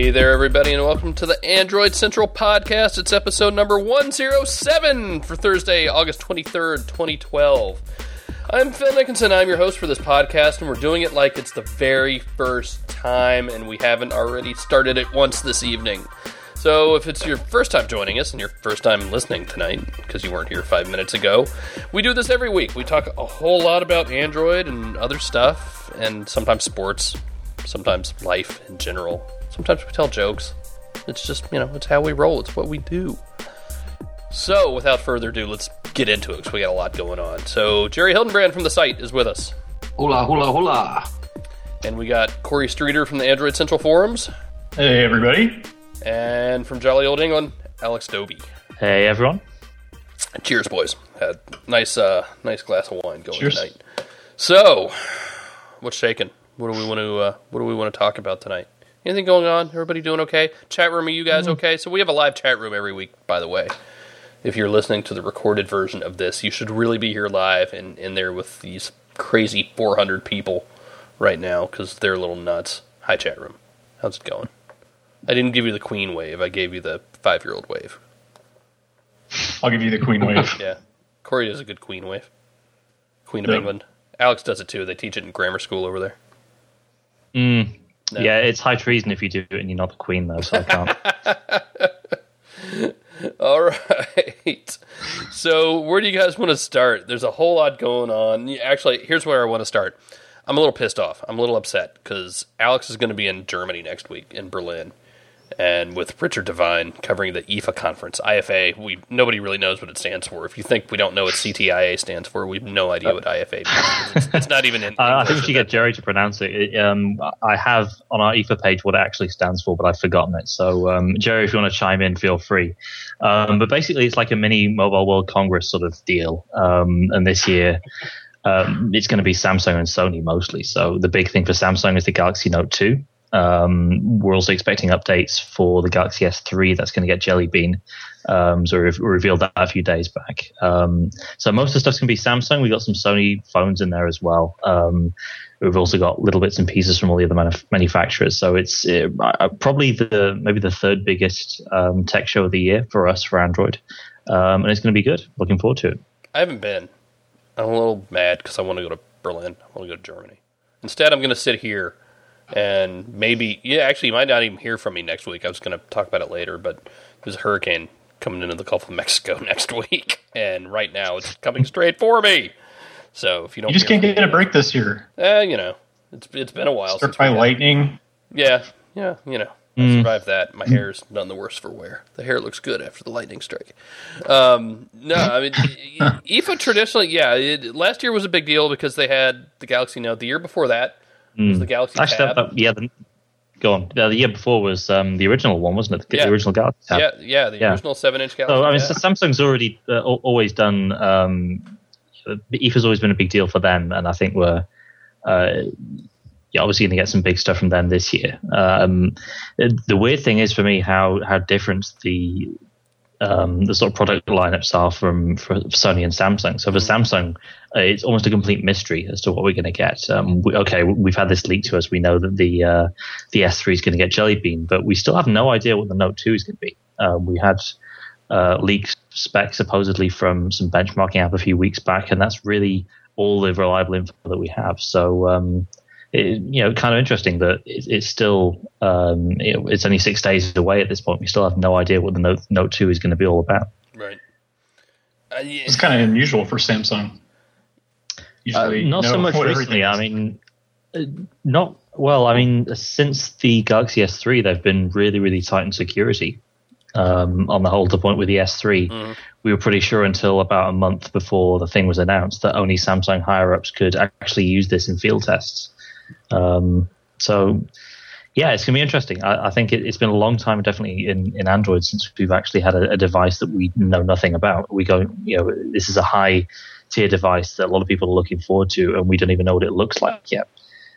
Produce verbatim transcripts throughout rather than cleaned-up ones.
Hey there, everybody, and welcome to the Android Central Podcast. It's episode number one oh seven for Thursday, August twenty-third, twenty twelve. I'm Phil Nickinson. I'm your host for this podcast, and we're doing it like it's the very first time, and we haven't already started it once this evening. So if it's your first time joining us and your first time listening tonight, because you weren't here five minutes ago, we do this every week. We talk a whole lot about Android and other stuff, and sometimes sports, sometimes life in general. Sometimes we tell jokes. It's just, you know, it's how we roll. It's what we do. So, without further ado, let's get into it, because we got a lot going on. So, Jerry Hildenbrand from the site is with us. Hola, hola, hola. And we got Corey Streeter from the Android Central Forums. Hey, everybody. And from Jolly Old England, Alex Doby. Hey, everyone. Cheers, boys. Had nice, uh, nice glass of wine going Cheers. tonight. So, what's shaking? What do we want to, uh, what do we want to talk about tonight? Anything going on? Everybody doing okay? Chat room, are you guys okay? So we have a live chat room every week, by the way. If you're listening to the recorded version of this, you should really be here live and in there with these crazy four hundred people right now, because they're a little nuts. Hi, chat room. How's it going? I didn't give you the queen wave. I gave you the five-year-old wave. I'll give you the queen wave. Yeah. Corey does a good queen wave. Queen of Yep. England. Alex does it too. They teach it in grammar school over there. Mm. No. Yeah, it's high treason if you do it and you're not the queen, though, so I can't. All right. So where do you guys want to start? There's a whole lot going on. Actually, here's where I want to start. I'm a little pissed off. I'm a little upset because Alex is going to be in Germany next week, in Berlin, and with Richard Devine covering the I F A conference. I F A, we nobody really knows what it stands for. If you think we don't know what C T I A stands for, we have no idea what I F A means. It's, it's not even in Uh, I English think we should at get Jerry to pronounce it. It, um, I have on our I F A page what it actually stands for, but I've forgotten it. So, um, Jerry, if you want to chime in, feel free. Um, but basically, it's like a mini Mobile World Congress sort of deal. Um, and this year, um, it's going to be Samsung and Sony mostly. So the big thing for Samsung is the Galaxy Note two. Um, we're also expecting updates for the Galaxy S three that's going to get Jelly Bean. Um, so we re- revealed that a few days back. Um, so most of the stuff's going to be Samsung. We got some Sony phones in there as well. Um, we've also got little bits and pieces from all the other manuf- manufacturers. So it's uh, probably the maybe the third biggest um, tech show of the year for us for Android, um, and it's going to be good. Looking forward to it. I haven't been. I'm a little mad because I want to go to Berlin. I want to go to Germany. Instead, I'm going to sit here and maybe, yeah, actually, you might not even hear from me next week. I was going to talk about it later, but there's a hurricane coming into the Gulf of Mexico next week, and right now it's coming straight for me. So if you don't, You just hear can't from get a break this year. me, eh, you know, it's it's been a while. Struck since by we had- lightning. Yeah, yeah, you know, I Mm. survived that. My hair's none the worse for wear. The hair looks good after the lightning strike. Um, no, I mean, I F A traditionally, yeah, it, last year was a big deal because they had the Galaxy Note. The year before that was the Galaxy Actually, Tab. that, that- yeah, the, go on. Uh, the year before was um, the original one, wasn't it? The, Yeah. the original Galaxy Tab. Yeah, yeah, the Yeah. original seven-inch Galaxy So I mean, Tab. so Samsung's already uh, al- always done. Um, the I F A's always been a big deal for them, and I think we're uh, yeah, obviously going to get some big stuff from them this year. Um, the weird thing is for me how how different the um, the sort of product lineups are from for Sony and Samsung. So for Samsung, uh, it's almost a complete mystery as to what we're going to get. Um, we, okay, we've had this leaked to us. We know that the uh, the S three is going to get Jelly Bean, but we still have no idea what the Note two is going to be. Um, we had uh, leaked specs supposedly from some benchmarking app a few weeks back, and that's really all the reliable info that we have. So, um, it, you know, kind of interesting that it, it's still um, it, it's only six days away at this point. We still have no idea what the Note Note two is going to be all about. Right. Uh, yeah. It's kind of unusual for Samsung. Uh, Usually, not know so much what recently. everything I is. mean, uh, not well. I mean, since the Galaxy S three, they've been really, really tight in security. Um, on the whole, to the point with the S three, Mhm. we were pretty sure until about a month before the thing was announced that only Samsung higher ups could actually use this in field tests. Um, so, yeah, it's going to be interesting. I, I think it, it's been a long time, definitely in, in Android, since we've actually had a, a device that we know nothing about. We go, you know, this is a high tier device that a lot of people are looking forward to, and we don't even know what it looks like yet.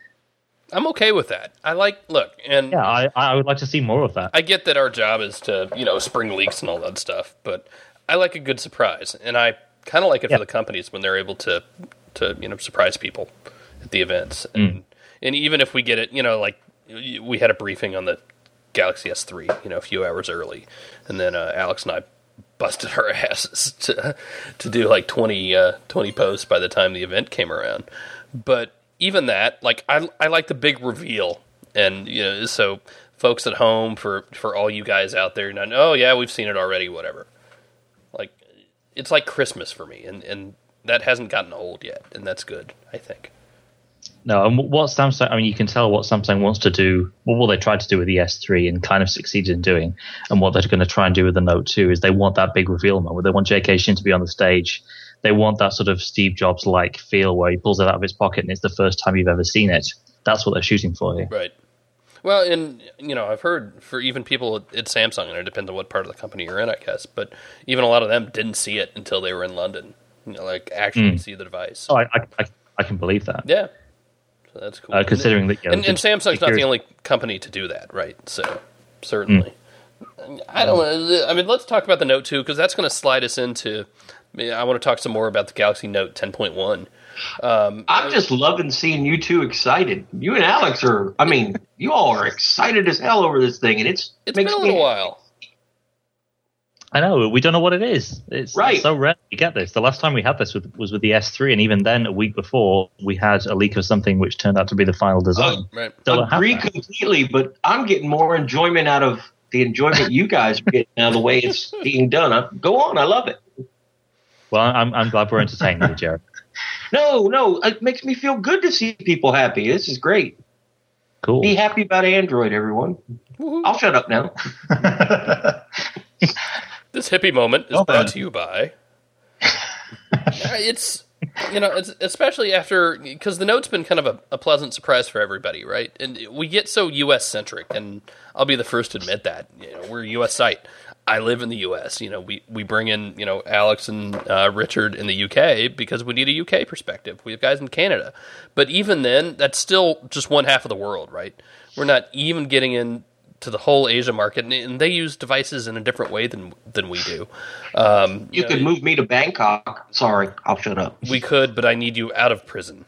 I'm okay with that. I like, look, and Yeah, I, I would like to see more of that. I get that our job is to, you know, spring leaks and all that stuff, but I like a good surprise, and I kind of like it Yeah. for the companies when they're able to, to you know, surprise people at the events. And, Mm. and even if we get it, you know, like we had a briefing on the Galaxy S three, you know, a few hours early, and then uh, Alex and I busted our asses to to do like twenty, uh, twenty posts by the time the event came around. But even that, like, I I like the big reveal, and you know, so folks at home, for for all you guys out there, not, oh yeah, we've seen it already, whatever. Like, it's like Christmas for me, and and that hasn't gotten old yet, and that's good, I think. No, and what Samsung, I mean, you can tell what Samsung wants to do, well, what they tried to do with the S three and kind of succeeded in doing, and what they're going to try and do with the Note two is they want that big reveal moment. They want J K Shin to be on the stage. They want that sort of Steve Jobs-like feel where he pulls it out of his pocket and it's the first time you've ever seen it. That's what they're shooting for here. Right. Well, and, you know, I've heard for even people at Samsung, and it depends on what part of the company you're in, I guess, but even a lot of them didn't see it until they were in London, you know, like actually mm. see the device. Oh, I, I, I can believe that. Yeah. So that's cool. Uh, considering that, you know, and, and Samsung's not the only company to do that, right? So certainly, mm. I don't. know. I mean, let's talk about the Note two because that's going to slide us into. I, mean, I want to talk some more about the Galaxy Note ten point one. Um, I'm just loving seeing you two excited. You and Alex are. I mean, you all are excited as hell over this thing, and it's it's been a little me, while. I know, we don't know what it is. It's, right. it's so rare you get this. The last time we had this with, was with the S three, and even then, a week before, we had a leak of something which turned out to be the final design. Uh, right. Agree completely, but I'm getting more enjoyment out of the enjoyment you guys are getting out of the way it's being done. I, go on, I love it. Well, I'm I'm glad we're entertaining you, Jared. No, no, it makes me feel good to see people happy. This is great. Cool. Be happy about Android, everyone. Woo-hoo. I'll shut up now. This hippie moment is brought to you by. It's, you know, it's especially after, because the Note's been kind of a, a pleasant surprise for everybody, right? And we get so U S centric, and I'll be the first to admit that. You know, we're a U S site. I live in the U S. You know, we, we bring in, you know, Alex and uh, Richard in the U K because we need a U K perspective. We have guys in Canada. But even then, that's still just one half of the world, right? We're not even getting in to the whole Asia market, and they use devices in a different way than than we do. Um, you, you know, could move me to Bangkok. Sorry, I'll shut up. We could, but I need you out of prison.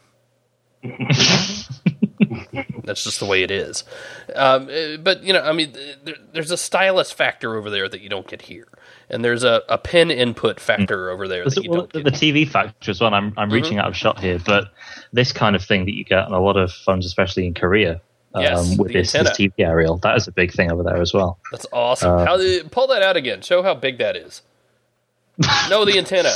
That's just the way it is. Um, but, you know, I mean, there, there's a stylus factor over there that you don't get here. And there's a, a pen input factor over there that you well, don't get The here. T V factor as well. I'm, I'm mm-hmm. reaching out of shot here, but this kind of thing that you get on a lot of phones, especially in Korea, Yes, um, with this, this T V aerial, that is a big thing over there as well. That's awesome. Uh, how, pull that out again. Show how big that is. No, the antenna.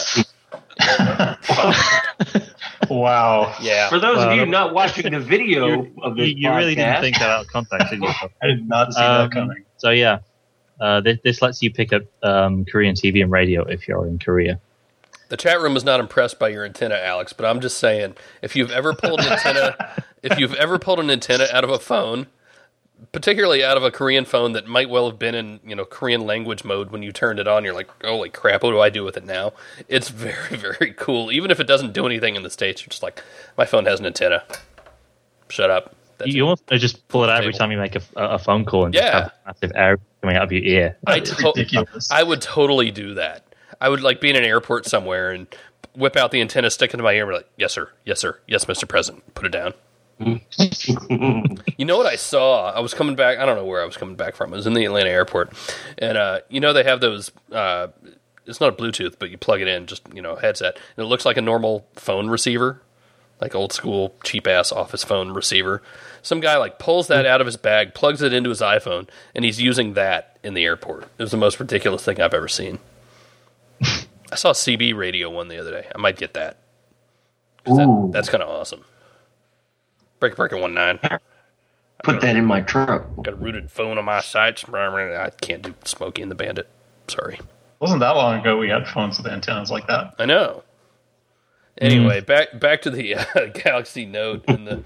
Wow. Yeah. For those well, of you not watching the video of this you, you podcast, really didn't think that out of context, did you? I did not see um, that coming. So yeah, uh, this, this lets you pick up um, Korean T V and radio if you're in Korea. The chat room is not impressed by your antenna, Alex, but I'm just saying, if you've ever pulled an antenna, if you've ever pulled an antenna out of a phone, particularly out of a Korean phone that might well have been in, you know, Korean language mode when you turned it on, you're like, holy crap, what do I do with it now? It's very, very cool. Even if it doesn't do anything in the States, you're just like, my phone has an antenna. Shut up. That's you want to just pull it out every time you make a, a phone call and yeah. just have massive air coming out of your ear. I, to- I would totally do that. I would like be in an airport somewhere and whip out the antenna, stick it in my ear, and be like, yes, sir, yes, sir, yes, Mister President, put it down. You know what I saw? I was coming back. I don't know where I was coming back from. I was in the Atlanta airport, and uh, you know they have those. Uh, it's not a Bluetooth, but you plug it in, just you know, headset, and it looks like a normal phone receiver, like old school cheap ass office phone receiver. Some guy like pulls that out of his bag, plugs it into his iPhone, and he's using that in the airport. It was the most ridiculous thing I've ever seen. I saw a C B radio one the other day. I might get that. that that's kind of awesome. Break breaker one nine. Put that in my truck. Got a rooted phone on my sights. I can't do Smokey and the Bandit. Sorry. It wasn't that long ago we had phones with antennas like that. I know. Anyway, mm. back back to the uh, Galaxy Note and the.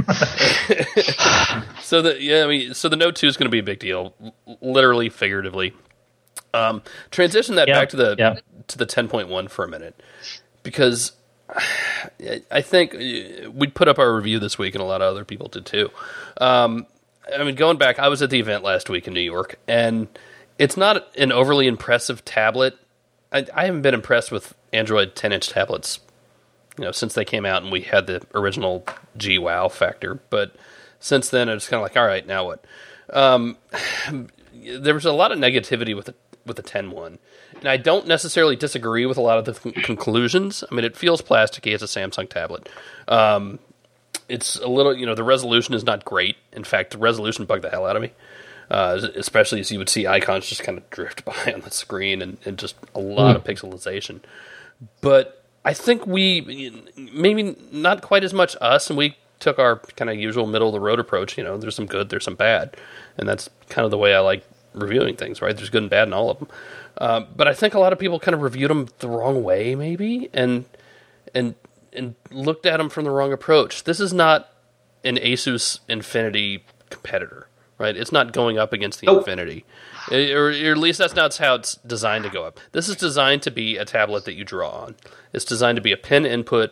so the yeah, I mean, so the Note two is going to be a big deal, literally, figuratively. Um, transition that yeah, back to the yeah. to the ten point one for a minute, because I think we put up our review this week, and a lot of other people did too. Um, I mean, going back, I was at the event last week in New York, and it's not an overly impressive tablet. I, I haven't been impressed with Android ten-inch tablets, you know, since they came out and we had the original G wow factor. But since then, it's kind of like, all right, now what? um, there was a lot of negativity with the with the ten one, and I don't necessarily disagree with a lot of the th- conclusions. I mean, it feels plasticky as a Samsung tablet. Um, it's a little, you know, the resolution is not great. In fact, the resolution bugged the hell out of me. Uh, especially as you would see icons just kind of drift by on the screen and, and just a lot mm. of pixelization. But I think we, maybe not quite as much us, and we took our kind of usual middle-of-the-road approach. You know, there's some good, there's some bad. And that's kind of the way I like reviewing things, right? There's good and bad in all of them. Um, but I think a lot of people kind of reviewed them the wrong way, maybe, and and and looked at them from the wrong approach. This is not an Asus Infinity competitor. Right, it's not going up against the oh. Infinity, or, or at least that's not how it's designed to go up. This is designed to be a tablet that you draw on. It's designed to be a pen input,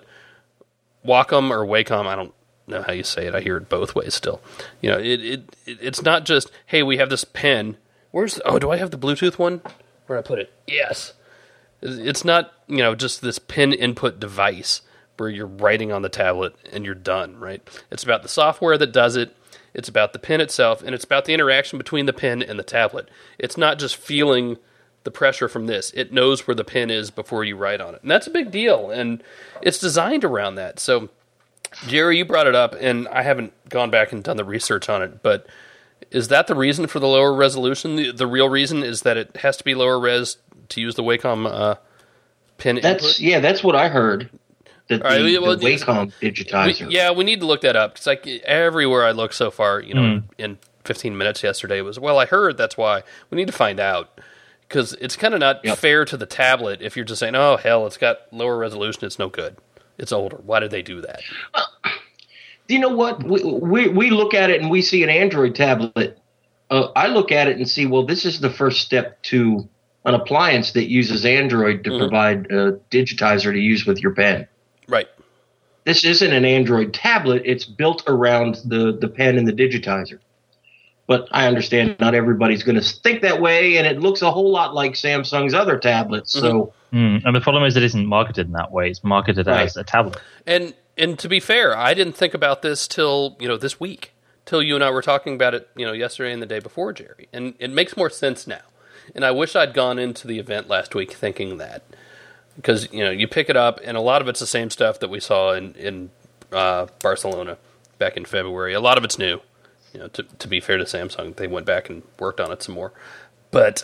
Wacom or Wacom. I don't know how you say it. I hear it both ways still. You know, it, it, it it's not just, hey, we have this pen. Where's oh, do I have the Bluetooth one? Where did I put it? Yes. It's not, you know, just this pen input device where you're writing on the tablet and you're done. Right. It's about the software that does it. It's about the pen itself, and it's about the interaction between the pen and the tablet. It's not just feeling the pressure from this. It knows where the pen is before you write on it. And that's a big deal, and it's designed around that. So, Jerry, you brought it up, and I haven't gone back and done the research on it, but is that the reason for the lower resolution? The, the real reason is that it has to be lower res to use the Wacom uh, pen that's, input? Yeah, that's what I heard. The, right, the, well, the Wacom digitizer. We, yeah, we need to look that up because like everywhere I look so far, you know, mm. in fifteen minutes yesterday was, well, I heard that's why. We need to find out because it's kind of not yep. fair to the tablet if you're just saying, oh, hell, it's got lower resolution, it's no good. It's older. Why did they do that? Well, you know what? We, we, we look at it and we see an Android tablet. Uh, I look at it and see, well, this is the first step to an appliance that uses Android to mm-hmm. provide a digitizer to use with your pen. Right. This isn't an Android tablet. It's built around the, the pen and the digitizer. But I understand not everybody's going to think that way, and it looks a whole lot like Samsung's other tablets. So, mm. and the problem is it isn't marketed in that way. It's marketed right. as a tablet. And and to be fair, I didn't think about this till you know this week, till you and I were talking about it, you know, yesterday and the day before, Jerry. And it makes more sense now. And I wish I'd gone into the event last week thinking that. Because, you know, you pick it up, and a lot of it's the same stuff that we saw in, in uh, Barcelona back in February. A lot of it's new. You know, to, to be fair to Samsung, they went back and worked on it some more. But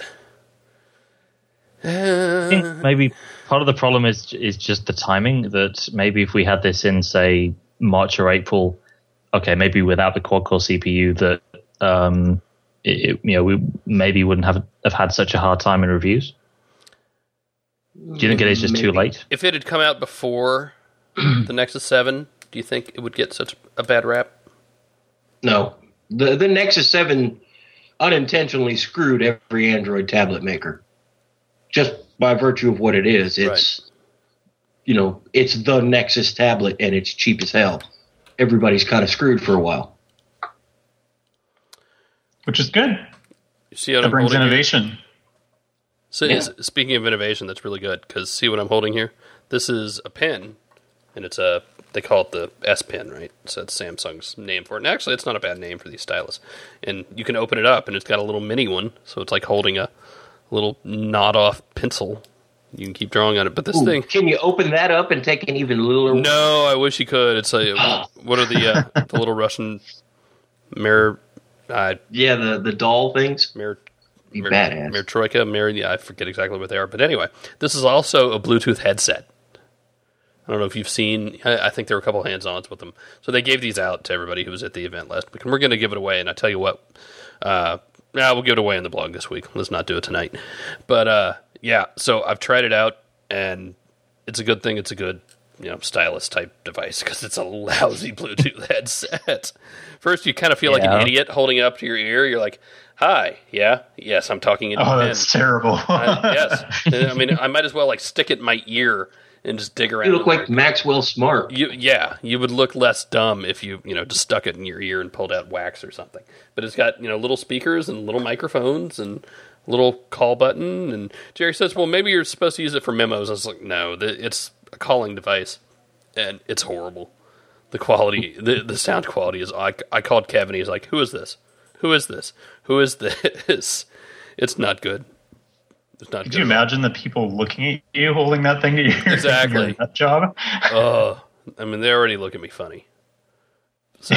uh, I think maybe part of the problem is is just the timing. That maybe if we had this in, say, March or April, okay, maybe without the quad-core C P U, that um, it, you know we maybe wouldn't have have had such a hard time in reviews. Do you think it is just Maybe. too late? If it had come out before the Nexus seven, do you think it would get such a bad rap? No. The the Nexus seven unintentionally screwed every Android tablet maker. Just by virtue of what it is. It's, right. you know, it's the Nexus tablet and it's cheap as hell. Everybody's kind of screwed for a while. Which is good. You see how that brings innovation. Here? So yeah. Speaking of innovation, that's really good because see what I'm holding here? This is a pen, and it's a, they call it the S Pen, right? So that's Samsung's name for it. And actually, it's not a bad name for these stylus. And you can open it up, and it's got a little mini one, so it's like holding a little nod-off pencil. You can keep drawing on it. But this Ooh, thing... Can you open that up and take an even littler one? No, I wish you could. It's a, what are the uh, the little Russian mirror... Uh, yeah, the, the doll things. Mirror... Be Mir- badass. Mir Troika, Mir, yeah, I forget exactly what they are. But anyway, this is also a Bluetooth headset. I don't know if you've seen, I, I think there were a couple of hands-ons with them. So they gave these out to everybody who was at the event last week. And we're going to give it away. And I tell you what, uh, yeah, we'll give it away in the blog this week. Let's not do it tonight. But uh, yeah, so I've tried it out, and it's a good thing. It's a good, you know, stylus-type device because it's a lousy Bluetooth headset. First, you kind of feel yeah. like an idiot holding it up to your ear. You're like, hi, yeah, yes, I'm talking into Oh, the that's pen. terrible. uh, yes. I mean, I might as well like stick it in my ear and just dig around. You look like Maxwell Smart. You, yeah, you would look less dumb if you, you know, just stuck it in your ear and pulled out wax or something. But it's got, you know, little speakers and little microphones and little call button. And Jerry says, well, maybe you're supposed to use it for memos. I was like, no, the, it's a calling device, and it's horrible. The quality, the, the sound quality is, I, I called Kevin, he's like, who is this? Who is this? Who is this? It's not good. It's not Could good. you imagine the people looking at you holding that thing to your, Exactly. your nut job? Oh, I mean, they already look at me funny. So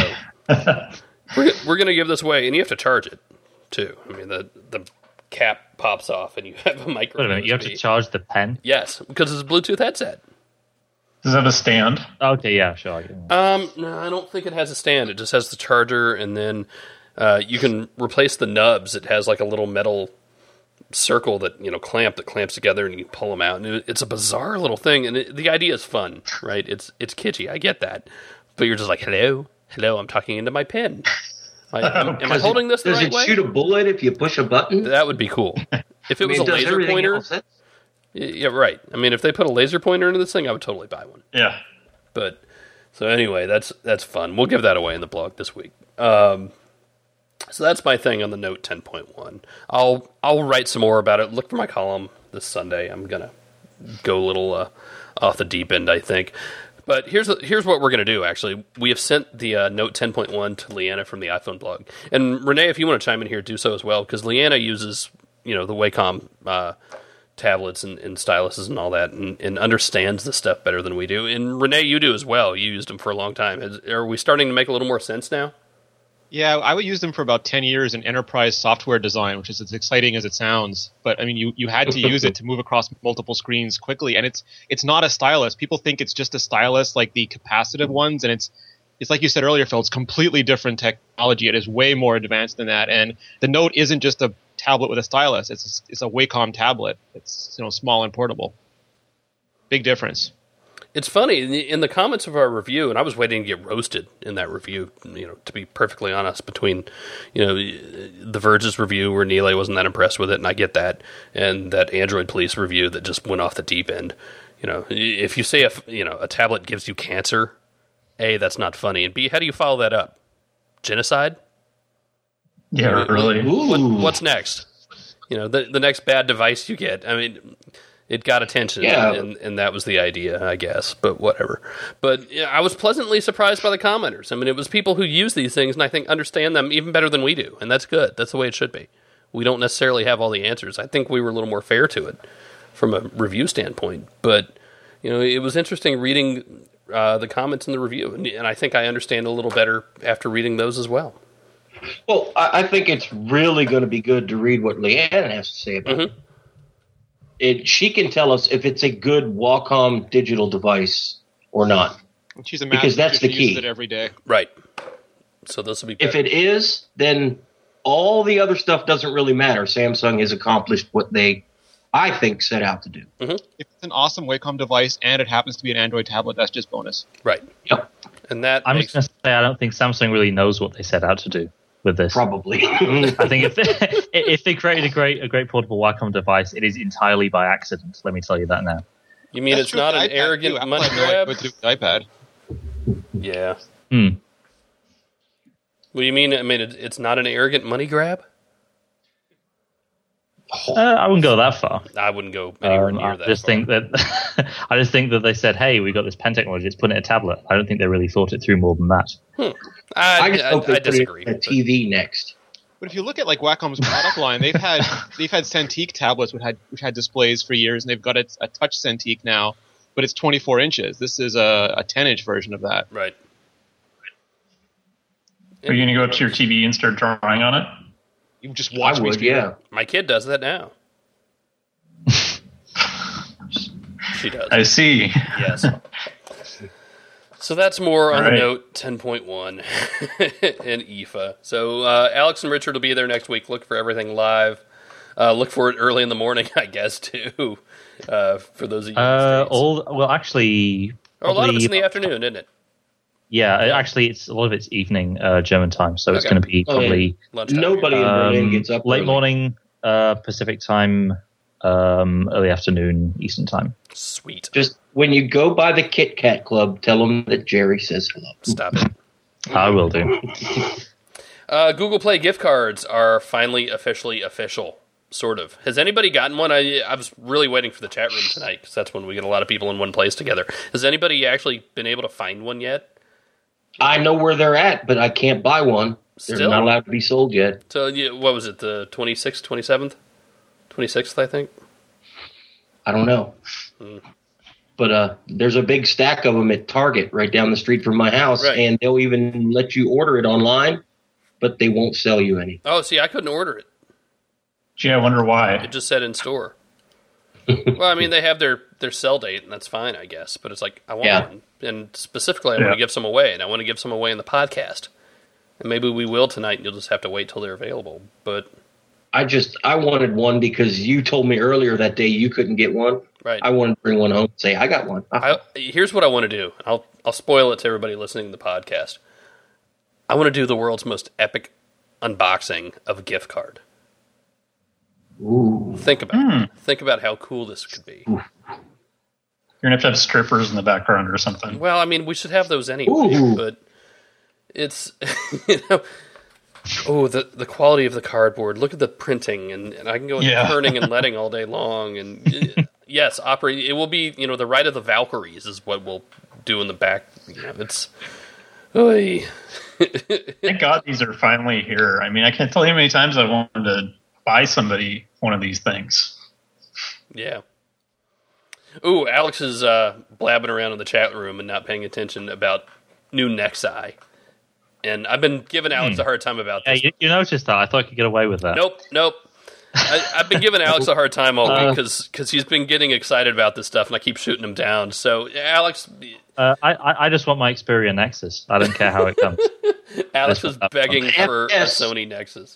we're we're gonna give this away, and you have to charge it too. I mean, the the cap pops off, and you have a microphone. Wait a minute, you have to charge the pen? Yes, because it's a Bluetooth headset. Does it have a stand? Okay, yeah, sure. Um, no, I don't think it has a stand. It just has the charger, and then uh, you can replace the nubs. It has like a little metal circle that, you know, clamp that clamps together, and you pull them out. And it, it's a bizarre little thing, and it, the idea is fun, right? It's it's kitschy. I get that, but you're just like, hello, hello. I'm talking into my pen. Am I, am I holding this the Does right it way? shoot a bullet if you push a button? That would be cool. If it I mean, was a does laser everything pointer, else, that's- yeah, right. I mean, if they put a laser pointer into this thing, I would totally buy one. Yeah. But so anyway, that's that's fun. We'll give that away in the blog this week. Um, so that's my thing on the Note ten point one. I'll I'll write some more about it. Look for my column this Sunday. I'm gonna go a little uh, off the deep end, I think. But here's here's what we're gonna do. Actually, we have sent the uh, Note ten point one to Leanna from the iPhone blog. And Renee, if you want to chime in here, do so as well, because Leanna uses, you know, the Wacom uh, tablets and, and styluses and all that, and, and understands the stuff better than we do. And Renee, you do as well. You used them for a long time. Is, are we starting to make a little more sense now? Yeah, I would use them for about ten years in enterprise software design, which is as exciting as it sounds. But I mean, you, you had to use it to move across multiple screens quickly, and it's it's not a stylus. People think it's just a stylus like the capacitive ones, and it's it's like you said earlier, Phil. It's completely different technology. It is way more advanced than that, and the Note isn't just a tablet with a stylus. It's it's a Wacom tablet. It's, you know, small and portable. Big difference. It's funny, in the, in the comments of our review, and I was waiting to get roasted in that review, you know, to be perfectly honest, between, you know, the Verge's review where Neil wasn't that impressed with it, and I get that, and that Android Police review that just went off the deep end. You know, if you say, a, you know, a tablet gives you cancer, A, that's not funny, and B, how do you follow that up? Genocide? Yeah, really. What, what's next? You know, the the next bad device you get. I mean, it got attention, Yeah. and, and that was the idea, I guess. But whatever. But yeah, I was pleasantly surprised by the commenters. I mean, it was people who use these things, and I think understand them even better than we do, and that's good. That's the way it should be. We don't necessarily have all the answers. I think we were a little more fair to it from a review standpoint. But you know, it was interesting reading uh, the comments in the review, and, and I think I understand a little better after reading those as well. Well, I, I think it's really going to be good to read what Leanne has to say about Mhm. it. it. She can tell us if it's a good Wacom digital device or not. She's a Because master. that's the She uses key. it every day. Right. So this will be better. If it is, then all the other stuff doesn't really matter. Samsung has accomplished what they, I think, set out to do. If it's an awesome Wacom device and it happens to be an Android tablet, that's just bonus. Right. Yep, And that I'm makes just going to say I don't think Samsung really knows what they set out to do with this. probably. I think if they, if they created a great a great portable Wacom device, it is entirely by accident. Let me tell you that now. You mean That's it's true not with an the iPad, arrogant too. Apple money had no idea grab? what to do with the iPad. Yeah. Hmm. What do you mean? I mean, it, it's not an arrogant money grab? Uh, I wouldn't go that far. I wouldn't go anywhere Um, near I that. just far. think that I just think that they said, "Hey, we got this pen technology. Let's put it in a tablet." I don't think they really thought it through more than that. I, I just I, hope they I put it disagree. in a T V next. But if you look at like Wacom's product line, they've had they've had Cintiq tablets which had which had displays for years, and they've got a, a touch Cintiq now, but it's twenty-four inches. This is a, a ten inch version of that. Right. Are you going to go up to your T V and start drawing on it? You can just watch I me would, speak. yeah. My kid does that now. She does. I see. Yes. So that's more on All the right. Note ten point one and I F A. So uh, Alex and Richard will be there next week. Look for everything live. Uh, look for it early in the morning, I guess, too, uh, for those of you in the Uh, States. all well, actually, Oh, a lot of it's in probably- the afternoon, isn't it? yeah, uh, actually, it's a lot of it's evening uh, German time, so it's Okay. going to be Oh, yeah. probably Lunchtime. Nobody in Berlin um, gets up late early. morning uh, Pacific time, um, early afternoon Eastern time. Sweet. Just when you go by the Kit Kat Club, tell them that Jerry says hello. Stop it. I will do. Uh, Google Play gift cards are finally officially official, sort of. Has anybody gotten one? I, I was really waiting for the chat room tonight, because that's when we get a lot of people in one place together. Has anybody actually been able to find one yet? I know where they're at, but I can't buy one. They're Still? not allowed to be sold yet. So, yeah, what was it, the twenty-sixth, twenty-seventh? twenty-sixth, I think? I don't know. Hmm. But uh, there's a big stack of them at Target right down the street from my house, Right. and they'll even let you order it online, but they won't sell you any. Oh, see, I couldn't order it. Gee, I wonder why. It just said in store. Well, I mean, they have their, their sell date, and that's fine, I guess. But it's like, I want Yeah. one. And specifically, I Yeah. want to give some away, and I want to give some away in the podcast. And maybe we will tonight, and you'll just have to wait till they're available. But, I just I wanted one because you told me earlier that day you couldn't get one. right. I wanted to bring one home and say, I got one. I, here's what I want to do. I'll I'll spoil it to everybody listening to the podcast. I want to do the world's most epic unboxing of a gift card. Ooh. Think about Hmm. it. Think about how cool this could be. You're gonna have to have strippers in the background or something. Well, I mean, we should have those anyway, Ooh. but it's you know, oh, the the quality of the cardboard. Look at the printing, and, and I can go into Yeah. turning and letting all day long. And uh, yes, operate. It will be, you know, the Rite of the Valkyries is what we'll do in the back. You know, it's. Oy. Thank God these are finally here. I mean, I can't tell you how many times I wanted to buy somebody one of these things. Yeah. Ooh, Alex is uh, blabbing around in the chat room and not paying attention about new Nexi. And I've been giving Alex a hard time about Yeah, this. you, you noticed that. I thought I could get away with that. Nope, nope. I, I've been giving Alex a hard time all Uh, week because he's been getting excited about this stuff, and I keep shooting him down. So, Alex, Uh, I, I I just want my Xperia Nexus. I don't care how it comes. Alex That's was what- begging for Yes. a Sony Nexus.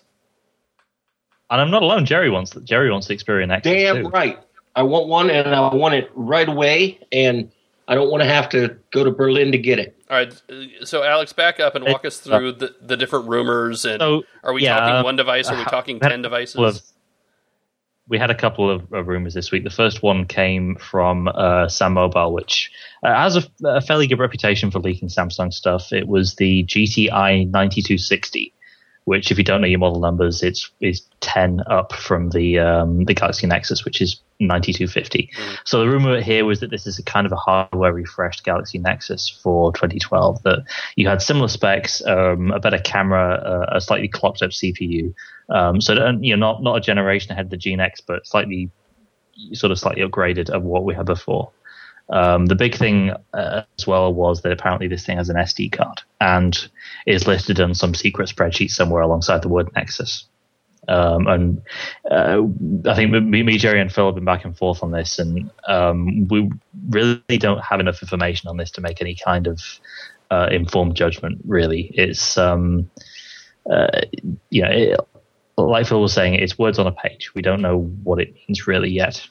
And I'm not alone. Jerry wants Jerry wants the Xperia Nexus Damn too. right. I want one, and I want it right away, and I don't want to have to go to Berlin to get it. All right, uh, so Alex, back up and walk us through the, the different rumors. And So, are we yeah, talking um, one device? Are we uh, talking we had ten a couple devices? of- we had a couple of, of rumors this week. The first one came from uh, Sam Mobile, which uh, has a, a fairly good reputation for leaking Samsung stuff. It was the G T I ninety-two sixty, which, if you don't know your model numbers, it's is ten up from the um, the Galaxy Nexus, which is ninety-two fifty. Mm. So the rumor here was that this is a kind of a hardware refreshed Galaxy Nexus for twenty twelve. That you had similar specs, um, a better camera, uh, a slightly clocked up C P U. Um, so that, you know, not not a generation ahead of the G N X, but slightly sort of slightly upgraded of what we had before. Um, the big thing uh, as well was that apparently this thing has an S D card and is listed on some secret spreadsheet somewhere alongside the word Nexus. Um, and uh, I think me, me, Jerry, and Phil have been back and forth on this, and um, we really don't have enough information on this to make any kind of uh, informed judgment. Really, it's um, uh, you know, it, like Phil was saying, it's words on a page. We don't know what it means really yet.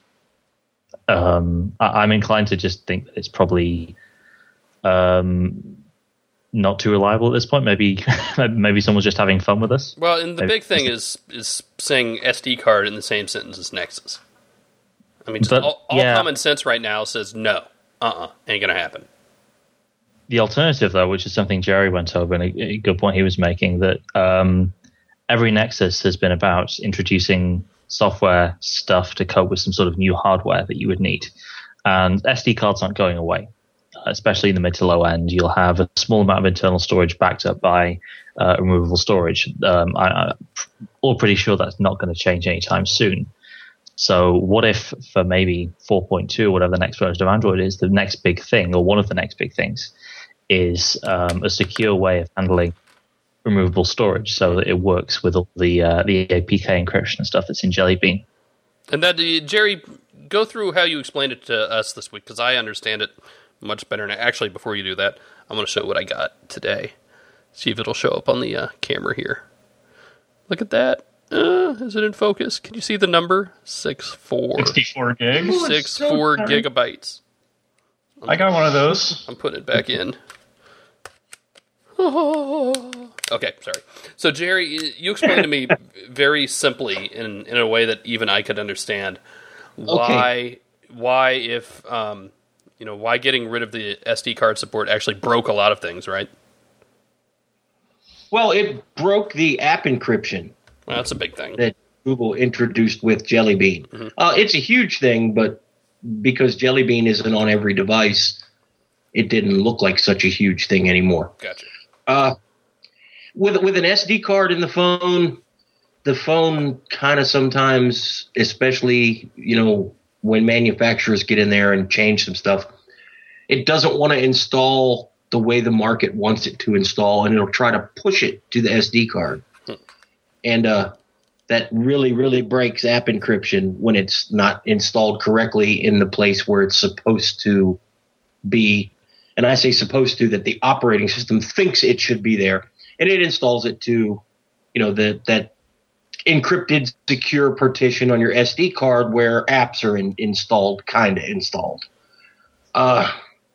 Um, I, I'm inclined to just think that it's probably um, not too reliable at this point. Maybe maybe someone's just having fun with us. Well, and the Maybe- big thing is is saying S D card in the same sentence as Nexus. I mean, just But, all, all yeah. common sense right now says no, uh-uh, ain't gonna happen. The alternative, though, which is something Jerry went over, and a, a good point he was making, that um, every Nexus has been about introducing software stuff to cope with some sort of new hardware that you would need. And S D cards aren't going away, especially in the mid to low end. You'll have a small amount of internal storage backed up by uh, removable storage. Um, I, I'm all pretty sure that's not going to change anytime soon. So what if for maybe four point two, whatever the next version of Android is, the next big thing, or one of the next big things, is um, a secure way of handling removable storage so that it works with all the uh, the A P K encryption and stuff that's in Jelly Bean. And that, uh, Jerry, go through how you explained it to us this week, because I understand it much better now. Actually, before you do that, I'm going to show what I got today. See if it'll show up on the uh, camera here. Look at that. Uh, is it in focus? Can you see the number? six four. sixty-four gigs. six four gigabytes. I got one of those. I'm putting it back in. Okay, sorry. So, Jerry, you explained to me very simply, in in a way that even I could understand, why why if um, you know why getting rid of the S D card support actually broke a lot of things, right? Well, it broke the app encryption Well, that's a big thing. that Google introduced with Jelly Bean. Mhm. Uh, it's a huge thing, but because Jelly Bean isn't on every device, it didn't look like such a huge thing anymore. Gotcha. Uh, with with an S D card in the phone, the phone kind of sometimes, especially, you know, when manufacturers get in there and change some stuff, it doesn't want to install the way the market wants it to install, and it'll try to push it to the S D card. Hmm. And uh, that really, really breaks app encryption when it's not installed correctly in the place where it's supposed to be. And I say supposed to, that the operating system thinks it should be there, and it installs it to, you know, the, that encrypted secure partition on your S D card where apps are in, installed, kind of installed. Uh,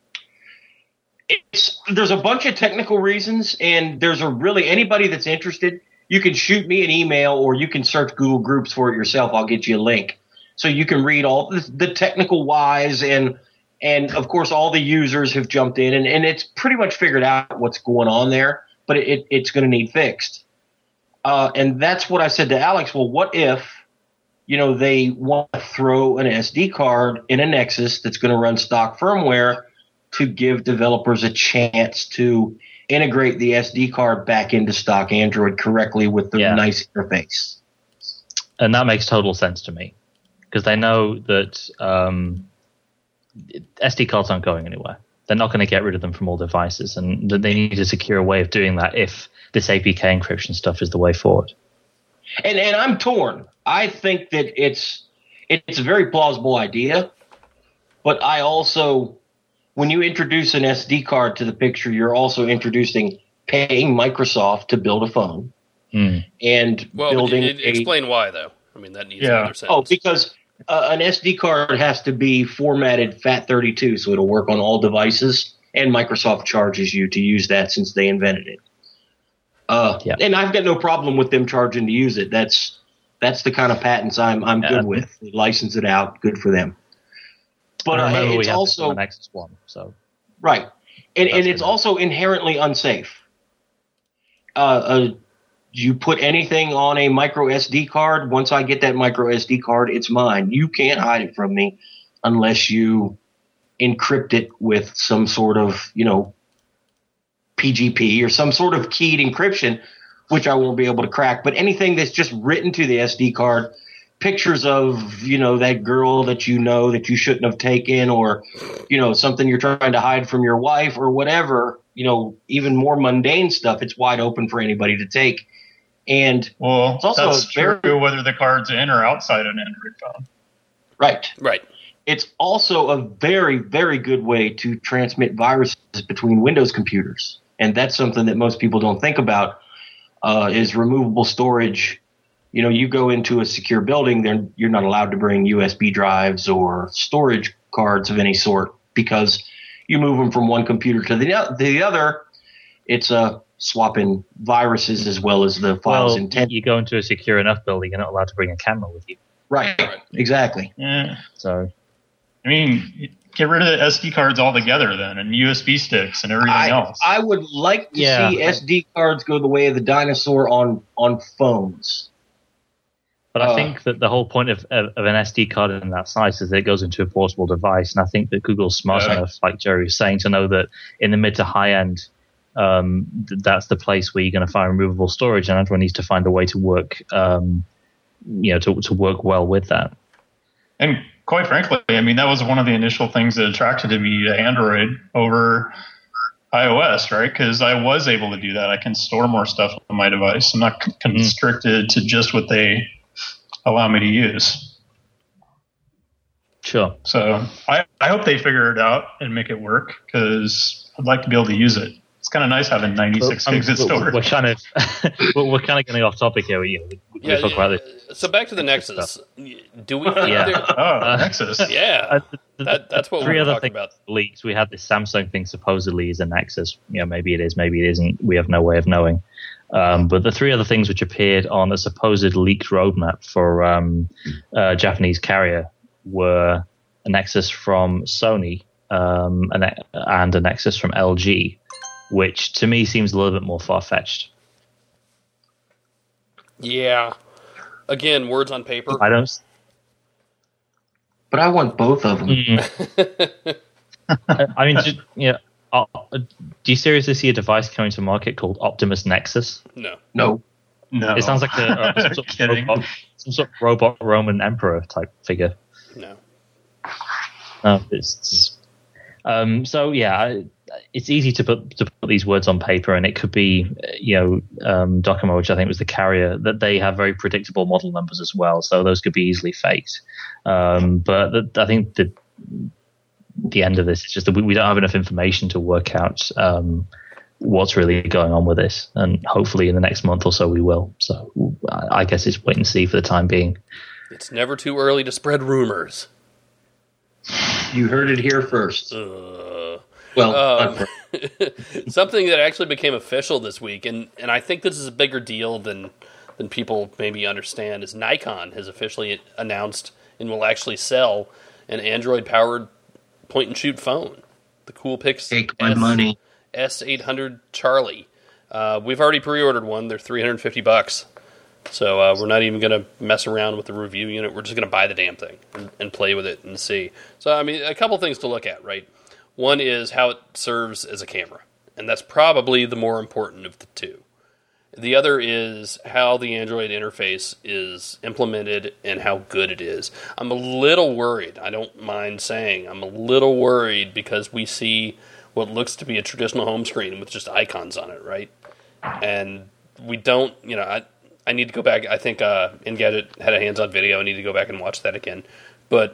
it's, there's a bunch of technical reasons, and there's a really, anybody that's interested, you can shoot me an email or you can search Google Groups for it yourself. I'll get you a link. So you can read all the, the technical whys, and and of course all the users have jumped in, and, and it's pretty much figured out what's going on there, but it, it, it's going to need fixed. Uh, and that's what I said to Alex. Well, what if, you know, they want to throw an S D card in a Nexus that's going to run stock firmware to give developers a chance to integrate the S D card back into stock Android correctly with the yeah. nice interface. And that makes total sense to me, because they know that um, S D cards aren't going anywhere. They're not going to get rid of them from all devices, and they need a secure way of doing that if this A P K encryption stuff is the way forward. And and I'm torn. I think that it's it's a very plausible idea, but I also, when you introduce an S D card to the picture, you're also introducing paying Microsoft to build a phone mm. and well, building. It, it, a, explain why, though. I mean, that needs yeah. another sentence. Oh, because uh, an S D card has to be formatted FAT thirty-two, so it'll work on all devices, and Microsoft charges you to use that since they invented it. Uh, yeah. And I've got no problem with them charging to use it. That's that's the kind of patents I'm I'm good uh, with. They license it out, good for them. But uh, it's we also the Nexus one, so right, and and it's also inherently unsafe. Uh, uh, you put anything on a micro S D card. Once I get that micro S D card, it's mine. You can't hide it from me unless you encrypt it with some sort of, you know, P G P or some sort of keyed encryption, which I won't be able to crack. But anything that's just written to the S D card, pictures of, you know, that girl that you know that you shouldn't have taken, or, you know, something you're trying to hide from your wife or whatever, you know, even more mundane stuff, it's wide open for anybody to take. And well, it's also that's very, true whether the card's in or outside an Android phone. Right. Right. It's also a very, very good way to transmit viruses between Windows computers. And that's something that most people don't think about, uh, is removable storage. You know, you go into a secure building, then you're not allowed to bring U S B drives or storage cards of any sort, because you move them from one computer to the, the other. It's uh, swapping viruses as well as the files well, intended. You go into a secure enough building, you're not allowed to bring a camera with you. Right, exactly. Yeah. So, I mean, get rid of the S D cards altogether then, and U S B sticks and everything I, else. I would like to yeah. see S D cards go the way of the dinosaur on, on phones. But I uh, think that the whole point of, of, of an S D card in that size is that it goes into a portable device. And I think that Google's smart yeah. enough, like Jerry was saying, to know that in the mid to high end, um, th- that's the place where you're going to find removable storage, and everyone needs to find a way to work, um, you know, to, to work well with that. And quite frankly, I mean, that was one of the initial things that attracted me to Android over iOS, right? Because I was able to do that. I can store more stuff on my device. I'm not c- constricted to just what they allow me to use. Sure. So I, I hope they figure it out and make it work, because I'd like to be able to use it. It's kind of nice having ninety-six well, gigs of storage. We're kind of we're kind of getting off topic here. We, we yeah, talk yeah. about this. So back to the Nexus. Do we? Yeah. There, oh, uh, Nexus. yeah. Uh, the, the, that, that's what three we're other talking things about. leaks. We had this Samsung thing supposedly is a Nexus. You know, maybe it is, maybe it isn't. We have no way of knowing. Um, but the three other things which appeared on a supposed leaked roadmap for um, a Japanese carrier were a Nexus from Sony um, and, and a Nexus from L G, which to me seems a little bit more far-fetched. Yeah. Again, words on paper. I don't. But I want both of them. Mm. I, I mean, just, yeah. uh, do you seriously see a device coming to market called Optimus Nexus? No. No. No. It sounds like a, uh, some, sort of Kidding. robot, some sort of robot Roman emperor type figure. No. No, it's, it's um, so yeah. I, It's easy to put to put these words on paper, and it could be, you know, um, Docomo, which I think was the carrier, that they have very predictable model numbers as well, so those could be easily faked. Um, but the, I think the the end of this is just that we, we don't have enough information to work out um, what's really going on with this, and hopefully in the next month or so we will. So I guess it's wait and see for the time being. It's never too early to spread rumors. You heard it here first. Uh, Well, um, something that actually became official this week, and, and I think this is a bigger deal than than people maybe understand, is Nikon has officially announced and will actually sell an Android-powered point-and-shoot phone, the Coolpix take my money. S eight hundred Charlie. Uh, we've already pre-ordered one. They're three hundred fifty bucks. So uh, we're not even going to mess around with the review unit. We're just going to buy the damn thing and, and play with it and see. So, I mean, a couple things to look at, right? One is how it serves as a camera, and that's probably the more important of the two. The other is how the Android interface is implemented and how good it is. I'm a little worried. I don't mind saying I'm a little worried because we see what looks to be a traditional home screen with just icons on it, right? And we don't, you know, I I need to go back. I think uh, Engadget had a hands-on video. I need to go back and watch that again. But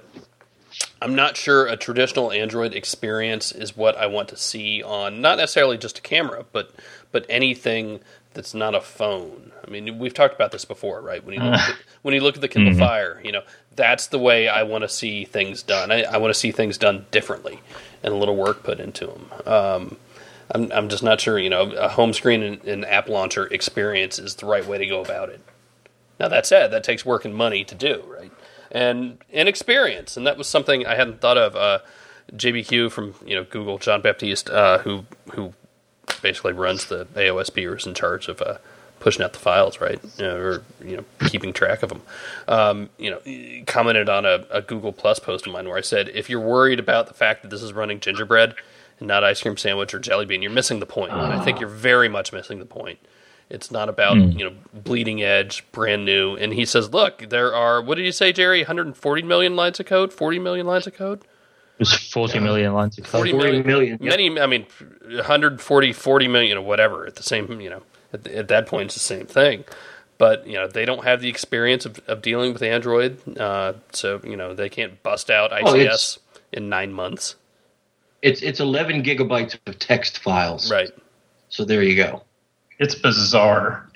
I'm not sure a traditional Android experience is what I want to see on not necessarily just a camera, but but anything that's not a phone. I mean, we've talked about this before, right? When you look at, when you look at the Kindle Mm-hmm. Fire, you know, that's the way I want to see things done. I, I want to see things done differently and a little work put into them. Um, I'm I'm just not sure, you know, a home screen and, and app launcher experience is the right way to go about it. Now, that said, that takes work and money to do, right? And and experience, and that was something I hadn't thought of. Uh, J B Q from you know Google, John Baptiste, uh, who who basically runs the A O S P or is in charge of uh, pushing out the files, right, you know, or you know keeping track of them. Um, you know, commented on a, a Google Plus post of mine where I said, if you're worried about the fact that this is running gingerbread and not ice cream sandwich or jelly bean, you're missing the point. And I think you're very much missing the point. It's not about, mm. you know, bleeding edge, brand new. And he says, look, there are, what did you say, Jerry? one hundred forty million lines of code? forty million lines of code? It was forty million lines of code. forty forty million. Yep. Many, I mean, one hundred forty, forty million, you know, whatever. At the same, you know, at, the, at that point, it's the same thing. But, you know, they don't have the experience of, of dealing with Android. Uh, so, you know, they can't bust out I C S oh, in nine months. It's it's eleven gigabytes of text files. Right. So there you go. It's bizarre.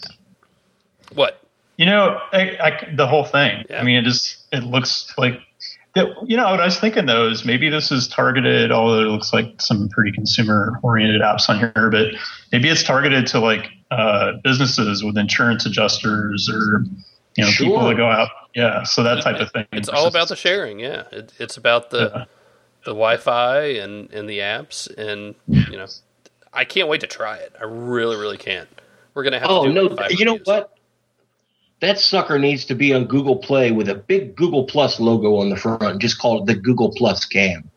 What? You know, I, I, the whole thing. Yeah. I mean, it just it looks like. You know, what I was thinking though is maybe this is targeted. Although it looks like some pretty consumer-oriented apps on here, but maybe it's targeted to like uh, businesses with insurance adjusters or you know sure. people that go out. Yeah, so that type of thing. It's all about the sharing. Yeah, it, it's about the yeah. the Wi-Fi and, and the apps, and you know, I can't wait to try it. I really, really can't. We're gonna have. Oh to do no! You know what? That sucker needs to be on Google Play with a big Google Plus logo on the front. Just call it the Google Plus Cam.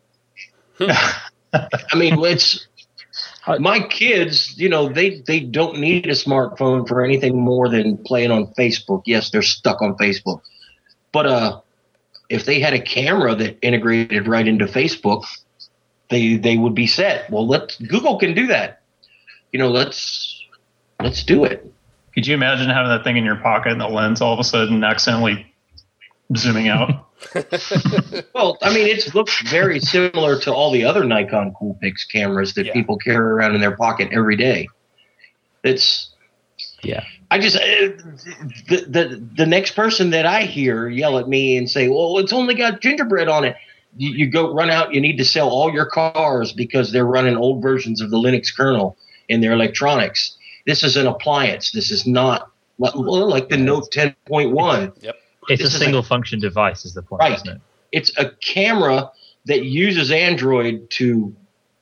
I mean, it's my kids. You know, they they don't need a smartphone for anything more than playing on Facebook. Yes, they're stuck on Facebook, but uh, if they had a camera that integrated right into Facebook, they they would be set. Well, let's Google can do that. You know, let's let's do it. Could you imagine having that thing in your pocket and the lens all of a sudden accidentally zooming out? Well, I mean, it looks very similar to all the other Nikon Coolpix cameras that yeah. people carry around in their pocket every day. It's yeah. I just uh, the the the next person that I hear yell at me and say, "Well, it's only got gingerbread on it." You, you go run out. You need to sell all your cars because they're running old versions of the Linux kernel in their electronics. This is an appliance. This is not well, like the Note ten point one. Yep. It's This a is single a- function device is the point, Right. isn't it? It's a camera that uses Android to